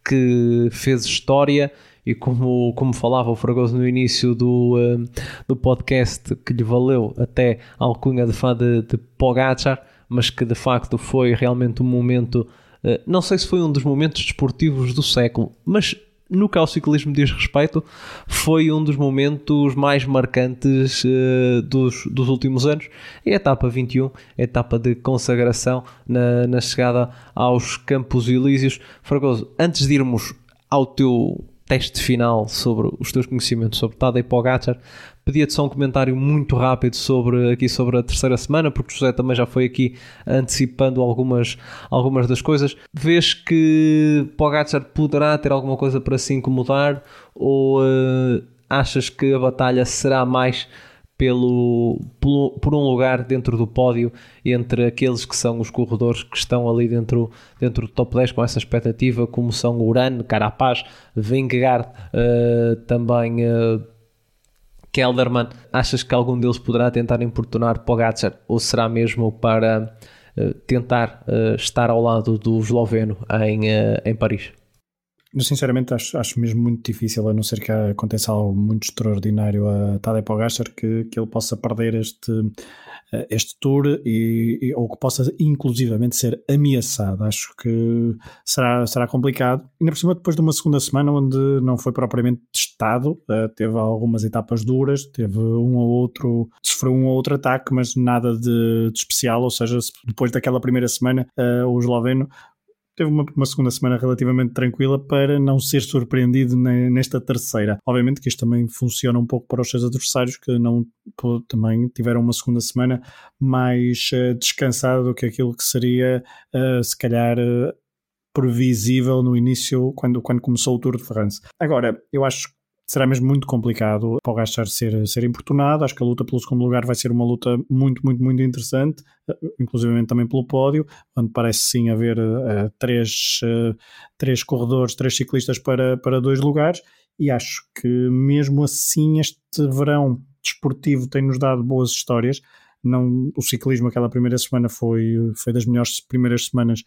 que fez história e como falava o Fragoso no início do podcast, que lhe valeu até a alcunha de fã de Pogačar, mas que de facto foi realmente um momento, não sei se foi um dos momentos desportivos do século, mas no que ao ciclismo diz respeito, foi um dos momentos mais marcantes dos últimos anos. É a etapa 21, a etapa de consagração na chegada aos Campos Elíseos. Fragoso, antes de irmos ao teu teste final sobre os teus conhecimentos sobre Tadej Pogačar, pedia-te só um comentário muito rápido sobre a terceira semana, porque o José também já foi aqui antecipando algumas das coisas. Vês que Pogačar poderá ter alguma coisa para se incomodar, ou achas que a batalha será mais por um lugar dentro do pódio entre aqueles que são os corredores que estão ali dentro do top 10 com essa expectativa, como são Uran, Carapaz, Vingegaard, também Kelderman? Achas que algum deles poderá tentar importunar Pogačar, ou será mesmo para tentar estar ao lado do esloveno em Paris? Eu sinceramente acho mesmo muito difícil, a não ser que aconteça algo muito extraordinário a Tadej Pogačar, que ele possa perder este Tour ou que possa inclusivamente ser ameaçado. Acho que será complicado, ainda por cima depois de uma segunda semana onde não foi propriamente testado, teve algumas etapas duras, teve sofreu um ou outro ataque, mas nada de especial, ou seja, depois daquela primeira semana o esloveno teve uma segunda semana relativamente tranquila para não ser surpreendido nesta terceira. Obviamente que isto também funciona um pouco para os seus adversários, que também tiveram uma segunda semana mais descansada do que aquilo que seria, se calhar, previsível no início, quando começou o Tour de France. Agora, eu acho que será mesmo muito complicado Pogačar ser importunado. Acho que a luta pelo segundo lugar vai ser uma luta muito, muito, muito interessante, inclusive também pelo pódio, onde parece sim haver três corredores, 3 ciclistas para 2 lugares, e acho que mesmo assim este verão desportivo tem-nos dado boas histórias. O ciclismo aquela primeira semana foi das melhores primeiras semanas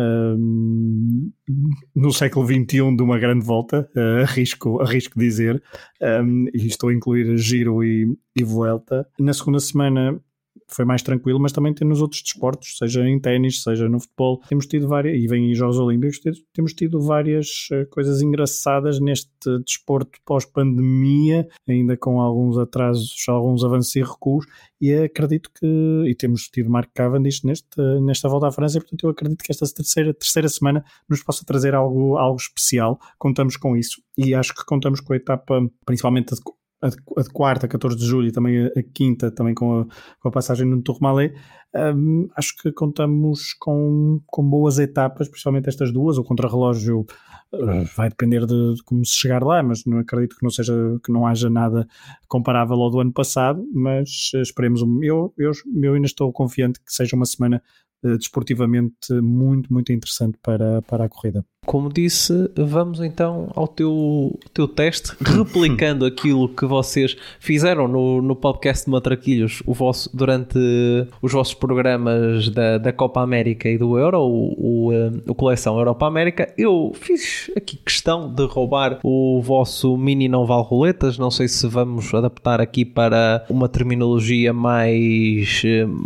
no século XXI de uma grande volta, arrisco dizer, e estou a incluir Giro e Vuelta. Na segunda semana foi mais tranquilo, mas também tem nos outros desportos, seja em ténis, seja no futebol, temos tido várias, e vem em Jogos Olímpicos, temos tido várias coisas engraçadas neste desporto pós-pandemia, ainda com alguns atrasos, alguns avanços e recuos, e acredito que temos tido Mark Cavendish nesta volta à França, e portanto eu acredito que esta terceira semana nos possa trazer algo especial. Contamos com isso, e acho que contamos com a etapa, principalmente a de quarta, 14 de julho, e também a quinta, também com a passagem no Tourmalet. Acho que contamos com boas etapas, principalmente estas duas. O contrarrelógio vai depender de como se chegar lá, mas não acredito que não haja nada comparável ao do ano passado, mas esperemos. Eu ainda estou confiante que seja uma semana desportivamente muito, muito interessante para a corrida. Como disse, vamos então ao teu teste, replicando aquilo que vocês fizeram no podcast de Matraquilhos, durante os vossos programas da Copa América e do Euro, o Coleção Europa América. Eu fiz aqui questão de roubar o vosso mini não vale roletas. Não sei se vamos adaptar aqui para uma terminologia mais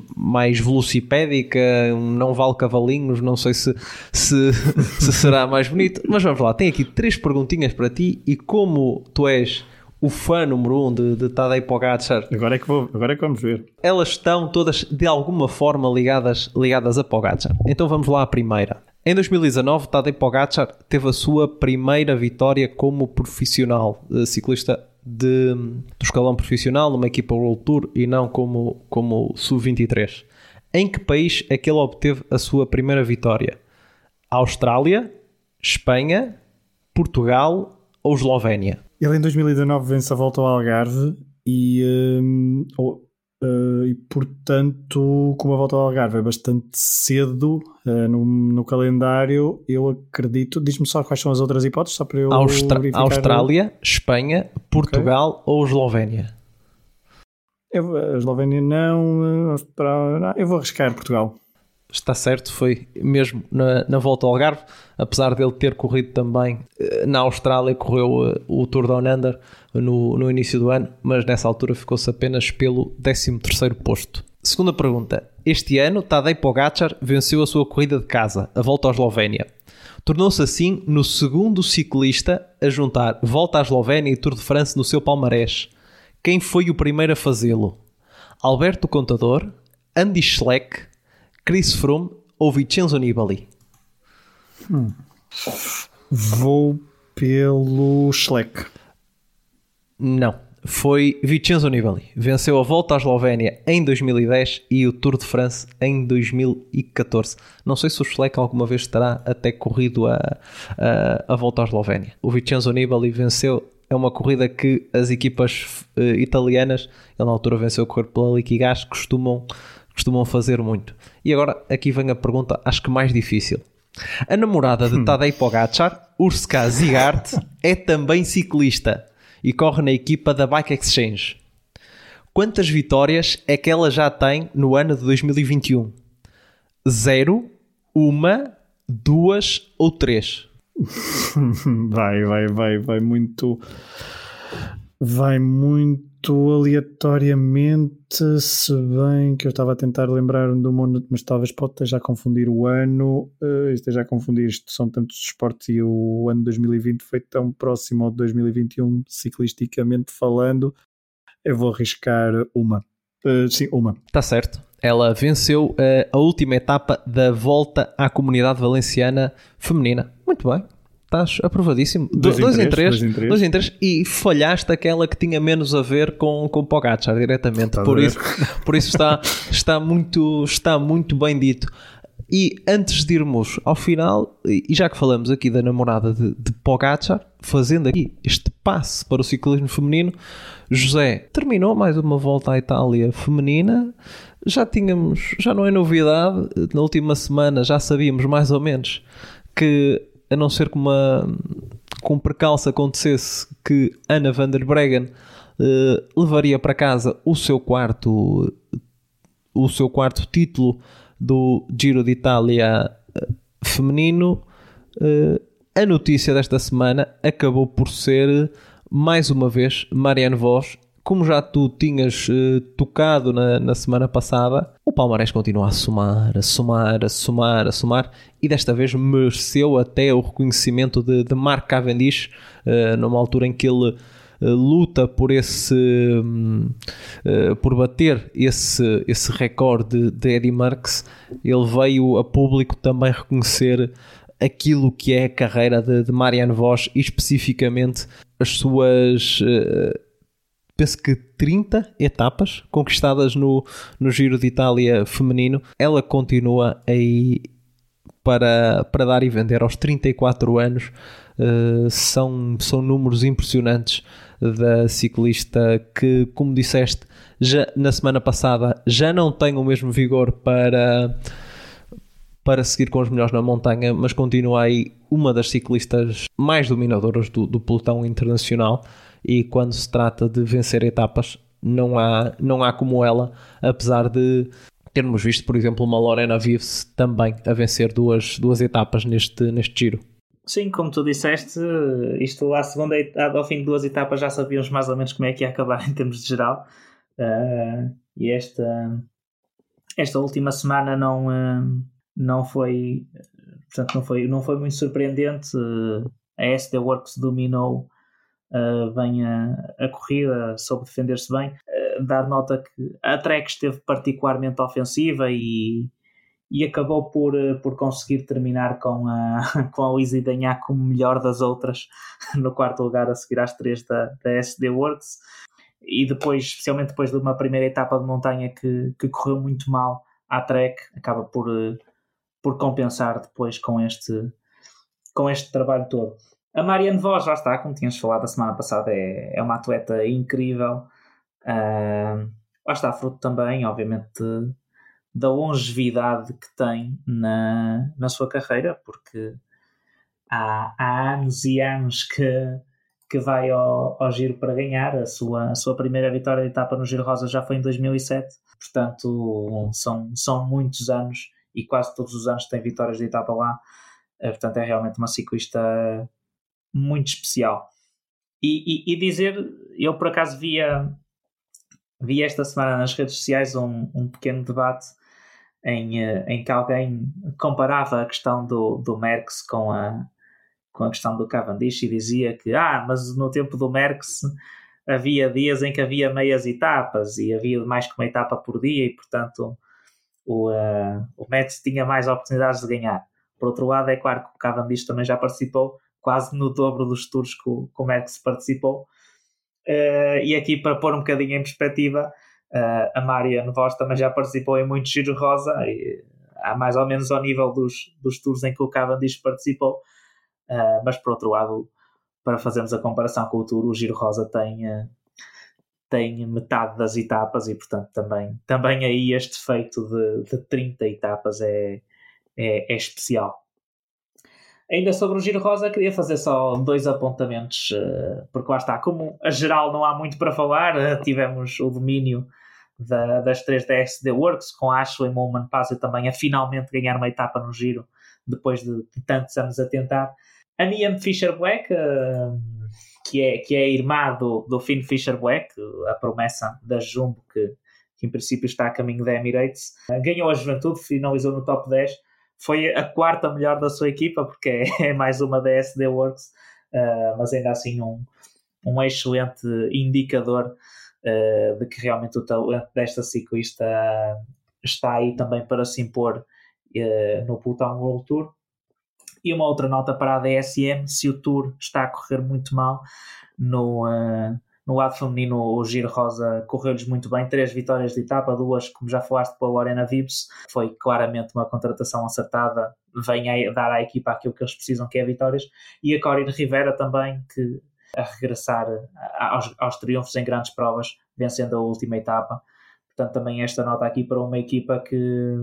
velocipédica, não vale cavalinhos, não sei se será mais bonito, mas vamos lá. Tenho aqui 3 perguntinhas para ti, e como tu és o fã número 1 de Tadej Pogačar, agora é que vamos ver. Elas estão todas de alguma forma ligadas a Pogačar. Então vamos lá à primeira. Em 2019, Tadej Pogačar teve a sua primeira vitória como profissional, ciclista do escalão profissional, numa equipa World Tour e não como sub-23. Em que país é que ele obteve a sua primeira vitória? Austrália, Espanha, Portugal ou Eslovénia? Ele em 2019 vence a volta ao Algarve e portanto, como a volta ao Algarve é bastante cedo no calendário, eu acredito. Diz-me só quais são as outras hipóteses, só para eu verificar. Austrália, Espanha, Portugal ou Eslovénia? A Eslovénia não, Austrália não. Eu vou arriscar Portugal. Está certo, foi mesmo na volta ao Algarve, apesar dele ter corrido também na Austrália, correu o Tour Down Under no início do ano, mas nessa altura ficou-se apenas pelo 13º posto. Segunda pergunta. Este ano, Tadej Pogačar venceu a sua corrida de casa, a Volta à Eslovénia. Tornou-se assim no segundo ciclista a juntar Volta à Eslovénia e Tour de France no seu palmarés. Quem foi o primeiro a fazê-lo? Alberto Contador, Andy Schleck, Chris Froome ou Vincenzo Nibali? Vou pelo Schleck. Não, foi Vincenzo Nibali. Venceu a Volta à Eslovénia em 2010 e o Tour de France em 2014. Não sei se o Schleck alguma vez terá até corrido a Volta à Eslovénia. O Vincenzo Nibali venceu. É uma corrida que as equipas italianas, ele na altura venceu a correr pela Liquigas, costumam fazer muito. E agora aqui vem a pergunta, acho que mais difícil. A namorada de Tadej Pogačar, Urška Zigart, é também ciclista e corre na equipa da Bike Exchange. Quantas vitórias é que ela já tem no ano de 2021? 0, 1, 2 ou 3? Vai muito aleatoriamente, se bem que eu estava a tentar lembrar-me do mundo, mas talvez pode esteja a confundir o ano, esteja a confundir, isto são tantos esportes e o ano de 2020 foi tão próximo ao de 2021 ciclisticamente falando. Eu vou arriscar uma. Sim, uma. Está certo. Ela venceu a última etapa da Volta à Comunidade Valenciana Feminina. Muito bem. Estás aprovadíssimo. 2 em 3 e falhaste aquela que tinha menos a ver com Pogačar diretamente. Por isso está muito bem dito. E antes de irmos ao final, e já que falamos aqui da namorada de Pogačar, fazendo aqui este passe para o ciclismo feminino, José terminou mais uma Volta à Itália feminina. Já não é novidade, na última semana já sabíamos mais ou menos que, a não ser que um percalço acontecesse, que Anna van der Breggen levaria para casa o seu quarto título do Giro de Itália feminino. A notícia desta semana acabou por ser, mais uma vez, Marianne Vos. Como já tu tinhas tocado na semana passada, o palmarés continua a somar e desta vez mereceu até o reconhecimento de Mark Cavendish, numa altura em que ele luta por bater esse recorde de Eddy Merckx. Ele veio a público também reconhecer aquilo que é a carreira de Marianne Vos e especificamente as suas... penso que 30 etapas conquistadas no Giro de Itália feminino. Ela continua aí para dar e vender aos 34 anos. São números impressionantes da ciclista que, como disseste, já, na semana passada já não tem o mesmo vigor para seguir com os melhores na montanha, mas continua aí uma das ciclistas mais dominadoras do pelotão internacional. E quando se trata de vencer etapas, não há como ela, apesar de termos visto, por exemplo, uma Lorena Wives também a vencer duas etapas neste Giro. Sim, como tu disseste, isto ao fim de 2 etapas já sabíamos mais ou menos como é que ia acabar em termos de geral. E esta última semana não foi muito surpreendente. A SD Works dominou bem a corrida, soube defender-se bem. Dar nota que a Trek esteve particularmente ofensiva e acabou por conseguir terminar com a Easy Danhac como melhor das outras no 4º lugar, a seguir às 3 da SD Works. E depois, especialmente depois de uma primeira etapa de montanha que correu muito mal, a Trek acaba por compensar depois com este trabalho todo. A Marianne Vos, já está, como tínhamos falado a semana passada, é uma atleta incrível. Lá está, fruto também, obviamente, da longevidade que tem na sua carreira, porque há anos e anos que vai ao Giro para ganhar. A sua primeira vitória de etapa no Giro Rosa já foi em 2007, portanto são muitos anos e quase todos os anos tem vitórias de etapa lá. Portanto, é realmente uma ciclista muito especial. E dizer, eu por acaso vi esta semana nas redes sociais um pequeno debate em que alguém comparava a questão do Merckx com a questão do Cavendish e dizia que mas no tempo do Merckx havia dias em que havia meias etapas e havia mais que uma etapa por dia e, portanto, o Merckx tinha mais oportunidades de ganhar. Por outro lado, é claro que o Cavendish também já participou quase no dobro dos tours que o Merckx participou. E aqui, para pôr um bocadinho em perspectiva, a Marianne Vos também já participou em muitos Giro Rosa, e há mais ou menos ao nível dos tours em que o Cavendish participou. Mas, por outro lado, para fazermos a comparação com o Tour, o Giro Rosa tem metade das etapas e, portanto, também aí este feito de 30 etapas é especial. Ainda sobre o Giro Rosa, queria fazer só 2 apontamentos, porque lá está, como a geral não há muito para falar, tivemos o domínio das 3 DSD Works, com a Ashley Moolman Pazio também a finalmente ganhar uma etapa no Giro, depois de tantos anos a tentar. A Niamh Fisher-Black, que é a irmã do Finn Fisher-Black, a promessa da Jumbo, que em princípio está a caminho da Emirates, ganhou a Juventude, finalizou no top 10, foi a 4ª melhor da sua equipa, porque é mais uma da SD Works, mas ainda assim um excelente indicador de que realmente o talento desta ciclista está aí também para se impor no pelotão World Tour. E uma outra nota para a DSM, se o Tour está a correr muito mal, no lado feminino o Giro Rosa correu-lhes muito bem, 3 vitórias de etapa, 2, como já falaste, pela Lorena Wibbs, foi claramente uma contratação acertada, vem a dar à equipa aquilo que eles precisam, que é vitórias, e a Corinne Rivera também, que a regressar aos triunfos em grandes provas, vencendo a última etapa. Portanto, também esta nota aqui para uma equipa que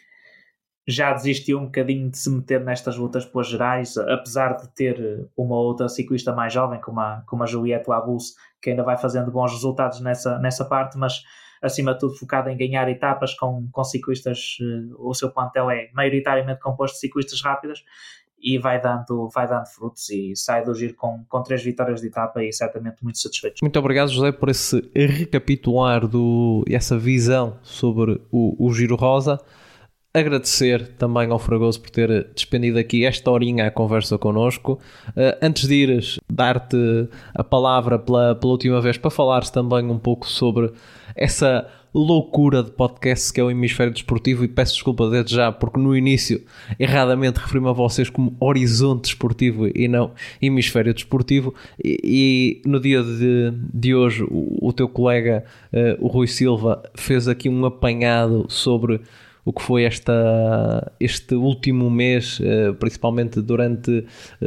já desistiu um bocadinho de se meter nestas lutas pelas gerais, apesar de ter uma outra ciclista mais jovem, como a Juliette Labus, que ainda vai fazendo bons resultados nessa parte, mas acima de tudo focada em ganhar etapas com ciclistas. O seu plantel é maioritariamente composto de ciclistas rápidas e vai dando frutos, e sai do Giro com 3 vitórias de etapa e certamente muito satisfeitos. Muito obrigado, José, por esse recapitular essa visão sobre o Giro Rosa. Agradecer também ao Fragoso por ter despendido aqui esta horinha à conversa connosco. Antes de ires, dar-te a palavra pela última vez para falares também um pouco sobre essa loucura de podcast que é o Hemisfério Desportivo, e peço desculpa desde já porque no início erradamente referi-me a vocês como Horizonte Desportivo e não Hemisfério Desportivo, e no dia de hoje o teu colega o Rui Silva fez aqui um apanhado sobre o que foi este último mês, principalmente durante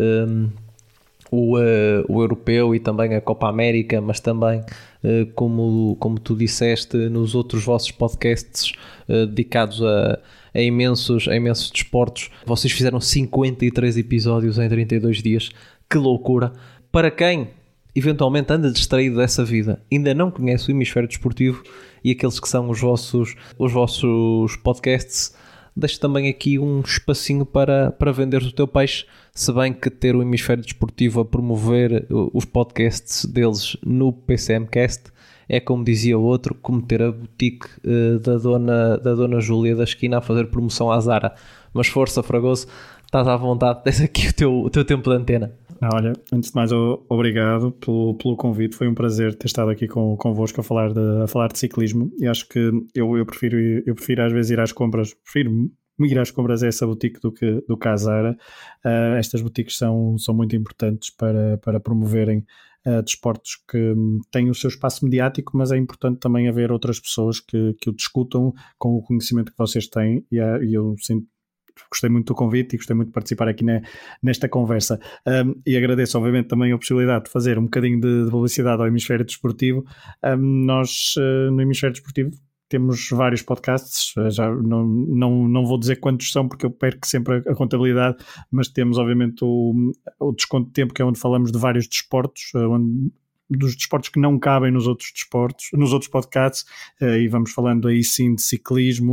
o Europeu e também a Copa América, mas também, como tu disseste, nos outros vossos podcasts dedicados a imensos desportos. Vocês fizeram 53 episódios em 32 dias. Que loucura! Para quem eventualmente anda distraído dessa vida, ainda não conhece o Hemisfério Desportivo e aqueles que são os vossos podcasts, deixo também aqui um espacinho para venderes o teu peixe, se bem que ter o Hemisfério Desportivo a promover os podcasts deles no PCMcast é, como dizia o outro, como ter a boutique da dona Júlia da esquina a fazer promoção à Zara. Mas força, Fragoso, estás à vontade, tens aqui o teu tempo de antena. Olha, antes de mais, obrigado pelo convite. Foi um prazer ter estado aqui convosco a falar de ciclismo, e acho que eu prefiro às vezes ir às compras, prefiro ir às compras a essa boutique do que à Zara. Estas boutiques são muito importantes para promoverem desportos que têm o seu espaço mediático, mas é importante também haver outras pessoas que o discutam com o conhecimento que vocês têm, e eu sinto. Gostei muito do convite e gostei muito de participar aqui nesta conversa, e agradeço obviamente também a possibilidade de fazer um bocadinho de publicidade ao Hemisfério Desportivo. Nós no Hemisfério Desportivo temos vários podcasts, já não vou dizer quantos são porque eu perco sempre a contabilidade, mas temos obviamente o Desconto de Tempo, que é onde falamos de vários desportos, dos desportos que não cabem nos outros desportos, nos outros podcasts, e vamos falando aí sim de ciclismo,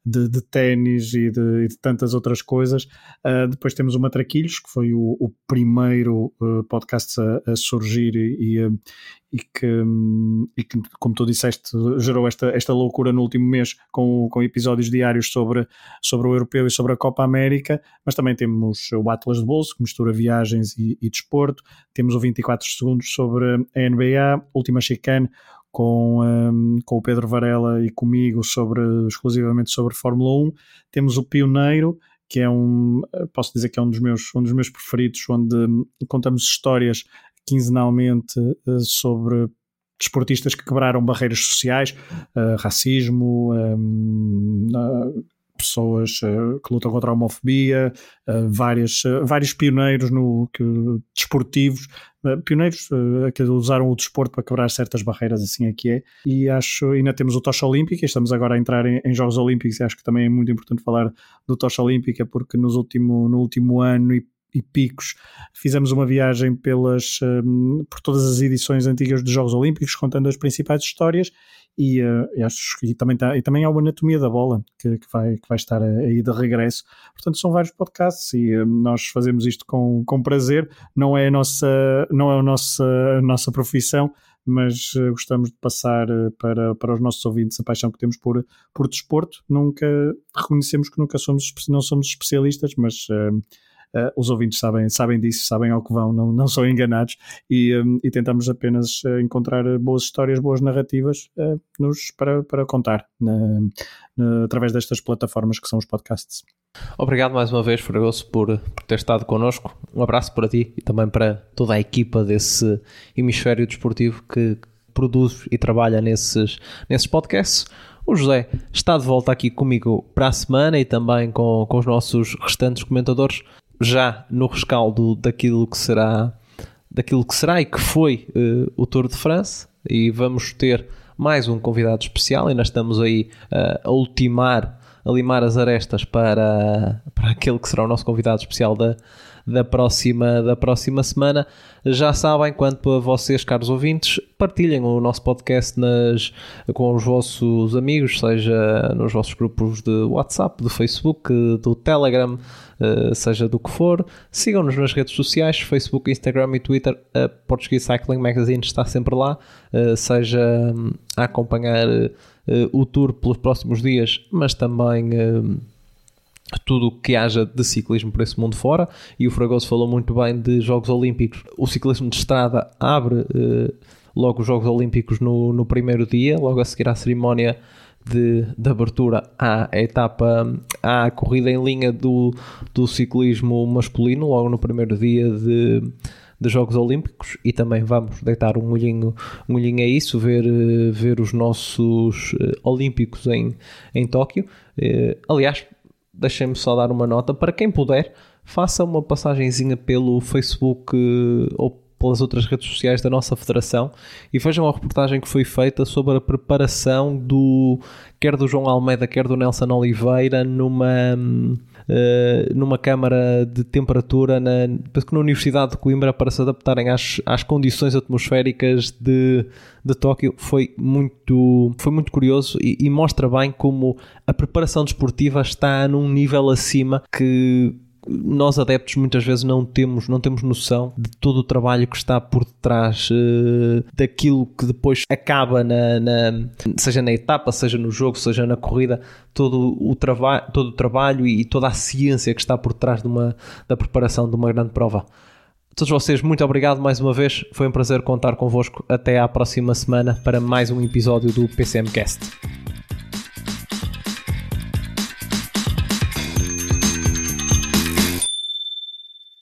de ténis e de tantas outras coisas. Depois temos o Matraquilhos, que foi o primeiro podcast a surgir e que, como tu disseste, gerou esta loucura no último mês com episódios diários sobre o Europeu e sobre a Copa América. Mas também temos o Atlas de Bolso, que mistura viagens e desporto. Temos o 24 segundos sobre a NBA, Última Chicane, com o Pedro Varela e comigo exclusivamente sobre Fórmula 1. Temos o Pioneiro, que posso dizer que é um dos meus preferidos, onde contamos histórias quinzenalmente sobre desportistas que quebraram barreiras sociais, racismo, pessoas que lutam contra a homofobia, vários pioneiros desportivos, pioneiros que usaram o desporto para quebrar certas barreiras, assim é que é. E ainda temos o Tocha Olímpica, estamos agora a entrar em Jogos Olímpicos, e acho que também é muito importante falar do Tocha Olímpica, porque no último ano e picos fizemos uma viagem por todas as edições antigas dos Jogos Olímpicos, contando as principais histórias. E também há o Anatomia da Bola, que vai estar aí de regresso. Portanto, são vários podcasts e nós fazemos isto com prazer. Não é a nossa profissão, mas gostamos de passar para os nossos ouvintes a paixão que temos por desporto. Reconhecemos que não somos especialistas, mas os ouvintes sabem disso, sabem ao que vão, não são enganados, e tentamos apenas encontrar boas histórias, boas narrativas para contar através destas plataformas que são os podcasts. Obrigado mais uma vez, Fragoso, por ter estado connosco. Um abraço para ti e também para toda a equipa desse hemisfério desportivo que produz e trabalha nesses podcasts. O José está de volta aqui comigo para a semana e também com os nossos restantes comentadores, já no rescaldo daquilo que será e que foi o Tour de France, e vamos ter mais um convidado especial. Ainda estamos aí a limar as arestas para aquele que será o nosso convidado especial da próxima semana. Já sabem, quanto a vocês, caros ouvintes, partilhem o nosso podcast com os vossos amigos, seja nos vossos grupos de WhatsApp, do Facebook, do Telegram, seja do que for. Sigam-nos nas redes sociais, Facebook, Instagram e Twitter. A Portuguese Cycling Magazine está sempre lá, seja a acompanhar o Tour pelos próximos dias, mas também tudo o que haja de ciclismo por esse mundo fora. E o Fragoso falou muito bem de Jogos Olímpicos. O ciclismo de estrada abre logo os Jogos Olímpicos no primeiro dia, logo a seguir à cerimónia de abertura à corrida em linha do ciclismo masculino, logo no primeiro dia de Jogos Olímpicos. E também vamos deitar um olhinho a isso, ver os nossos olímpicos em Tóquio. Aliás, deixem-me só dar uma nota: para quem puder, faça uma passagenzinha pelo Facebook ou pelas outras redes sociais da nossa federação e vejam a reportagem que foi feita sobre a preparação quer do João Almeida, quer do Nelson Oliveira numa câmara de temperatura penso que na Universidade de Coimbra, para se adaptarem às condições atmosféricas de Tóquio. Foi muito curioso e mostra bem como a preparação desportiva está num nível acima que nós adeptos muitas vezes não temos noção de todo o trabalho que está por detrás daquilo que depois acaba seja na etapa, seja no jogo, seja na corrida, todo o trabalho e toda a ciência que está por trás da preparação de uma grande prova. A todos vocês, muito obrigado mais uma vez, foi um prazer contar convosco. Até à próxima semana para mais um episódio do PCMcast.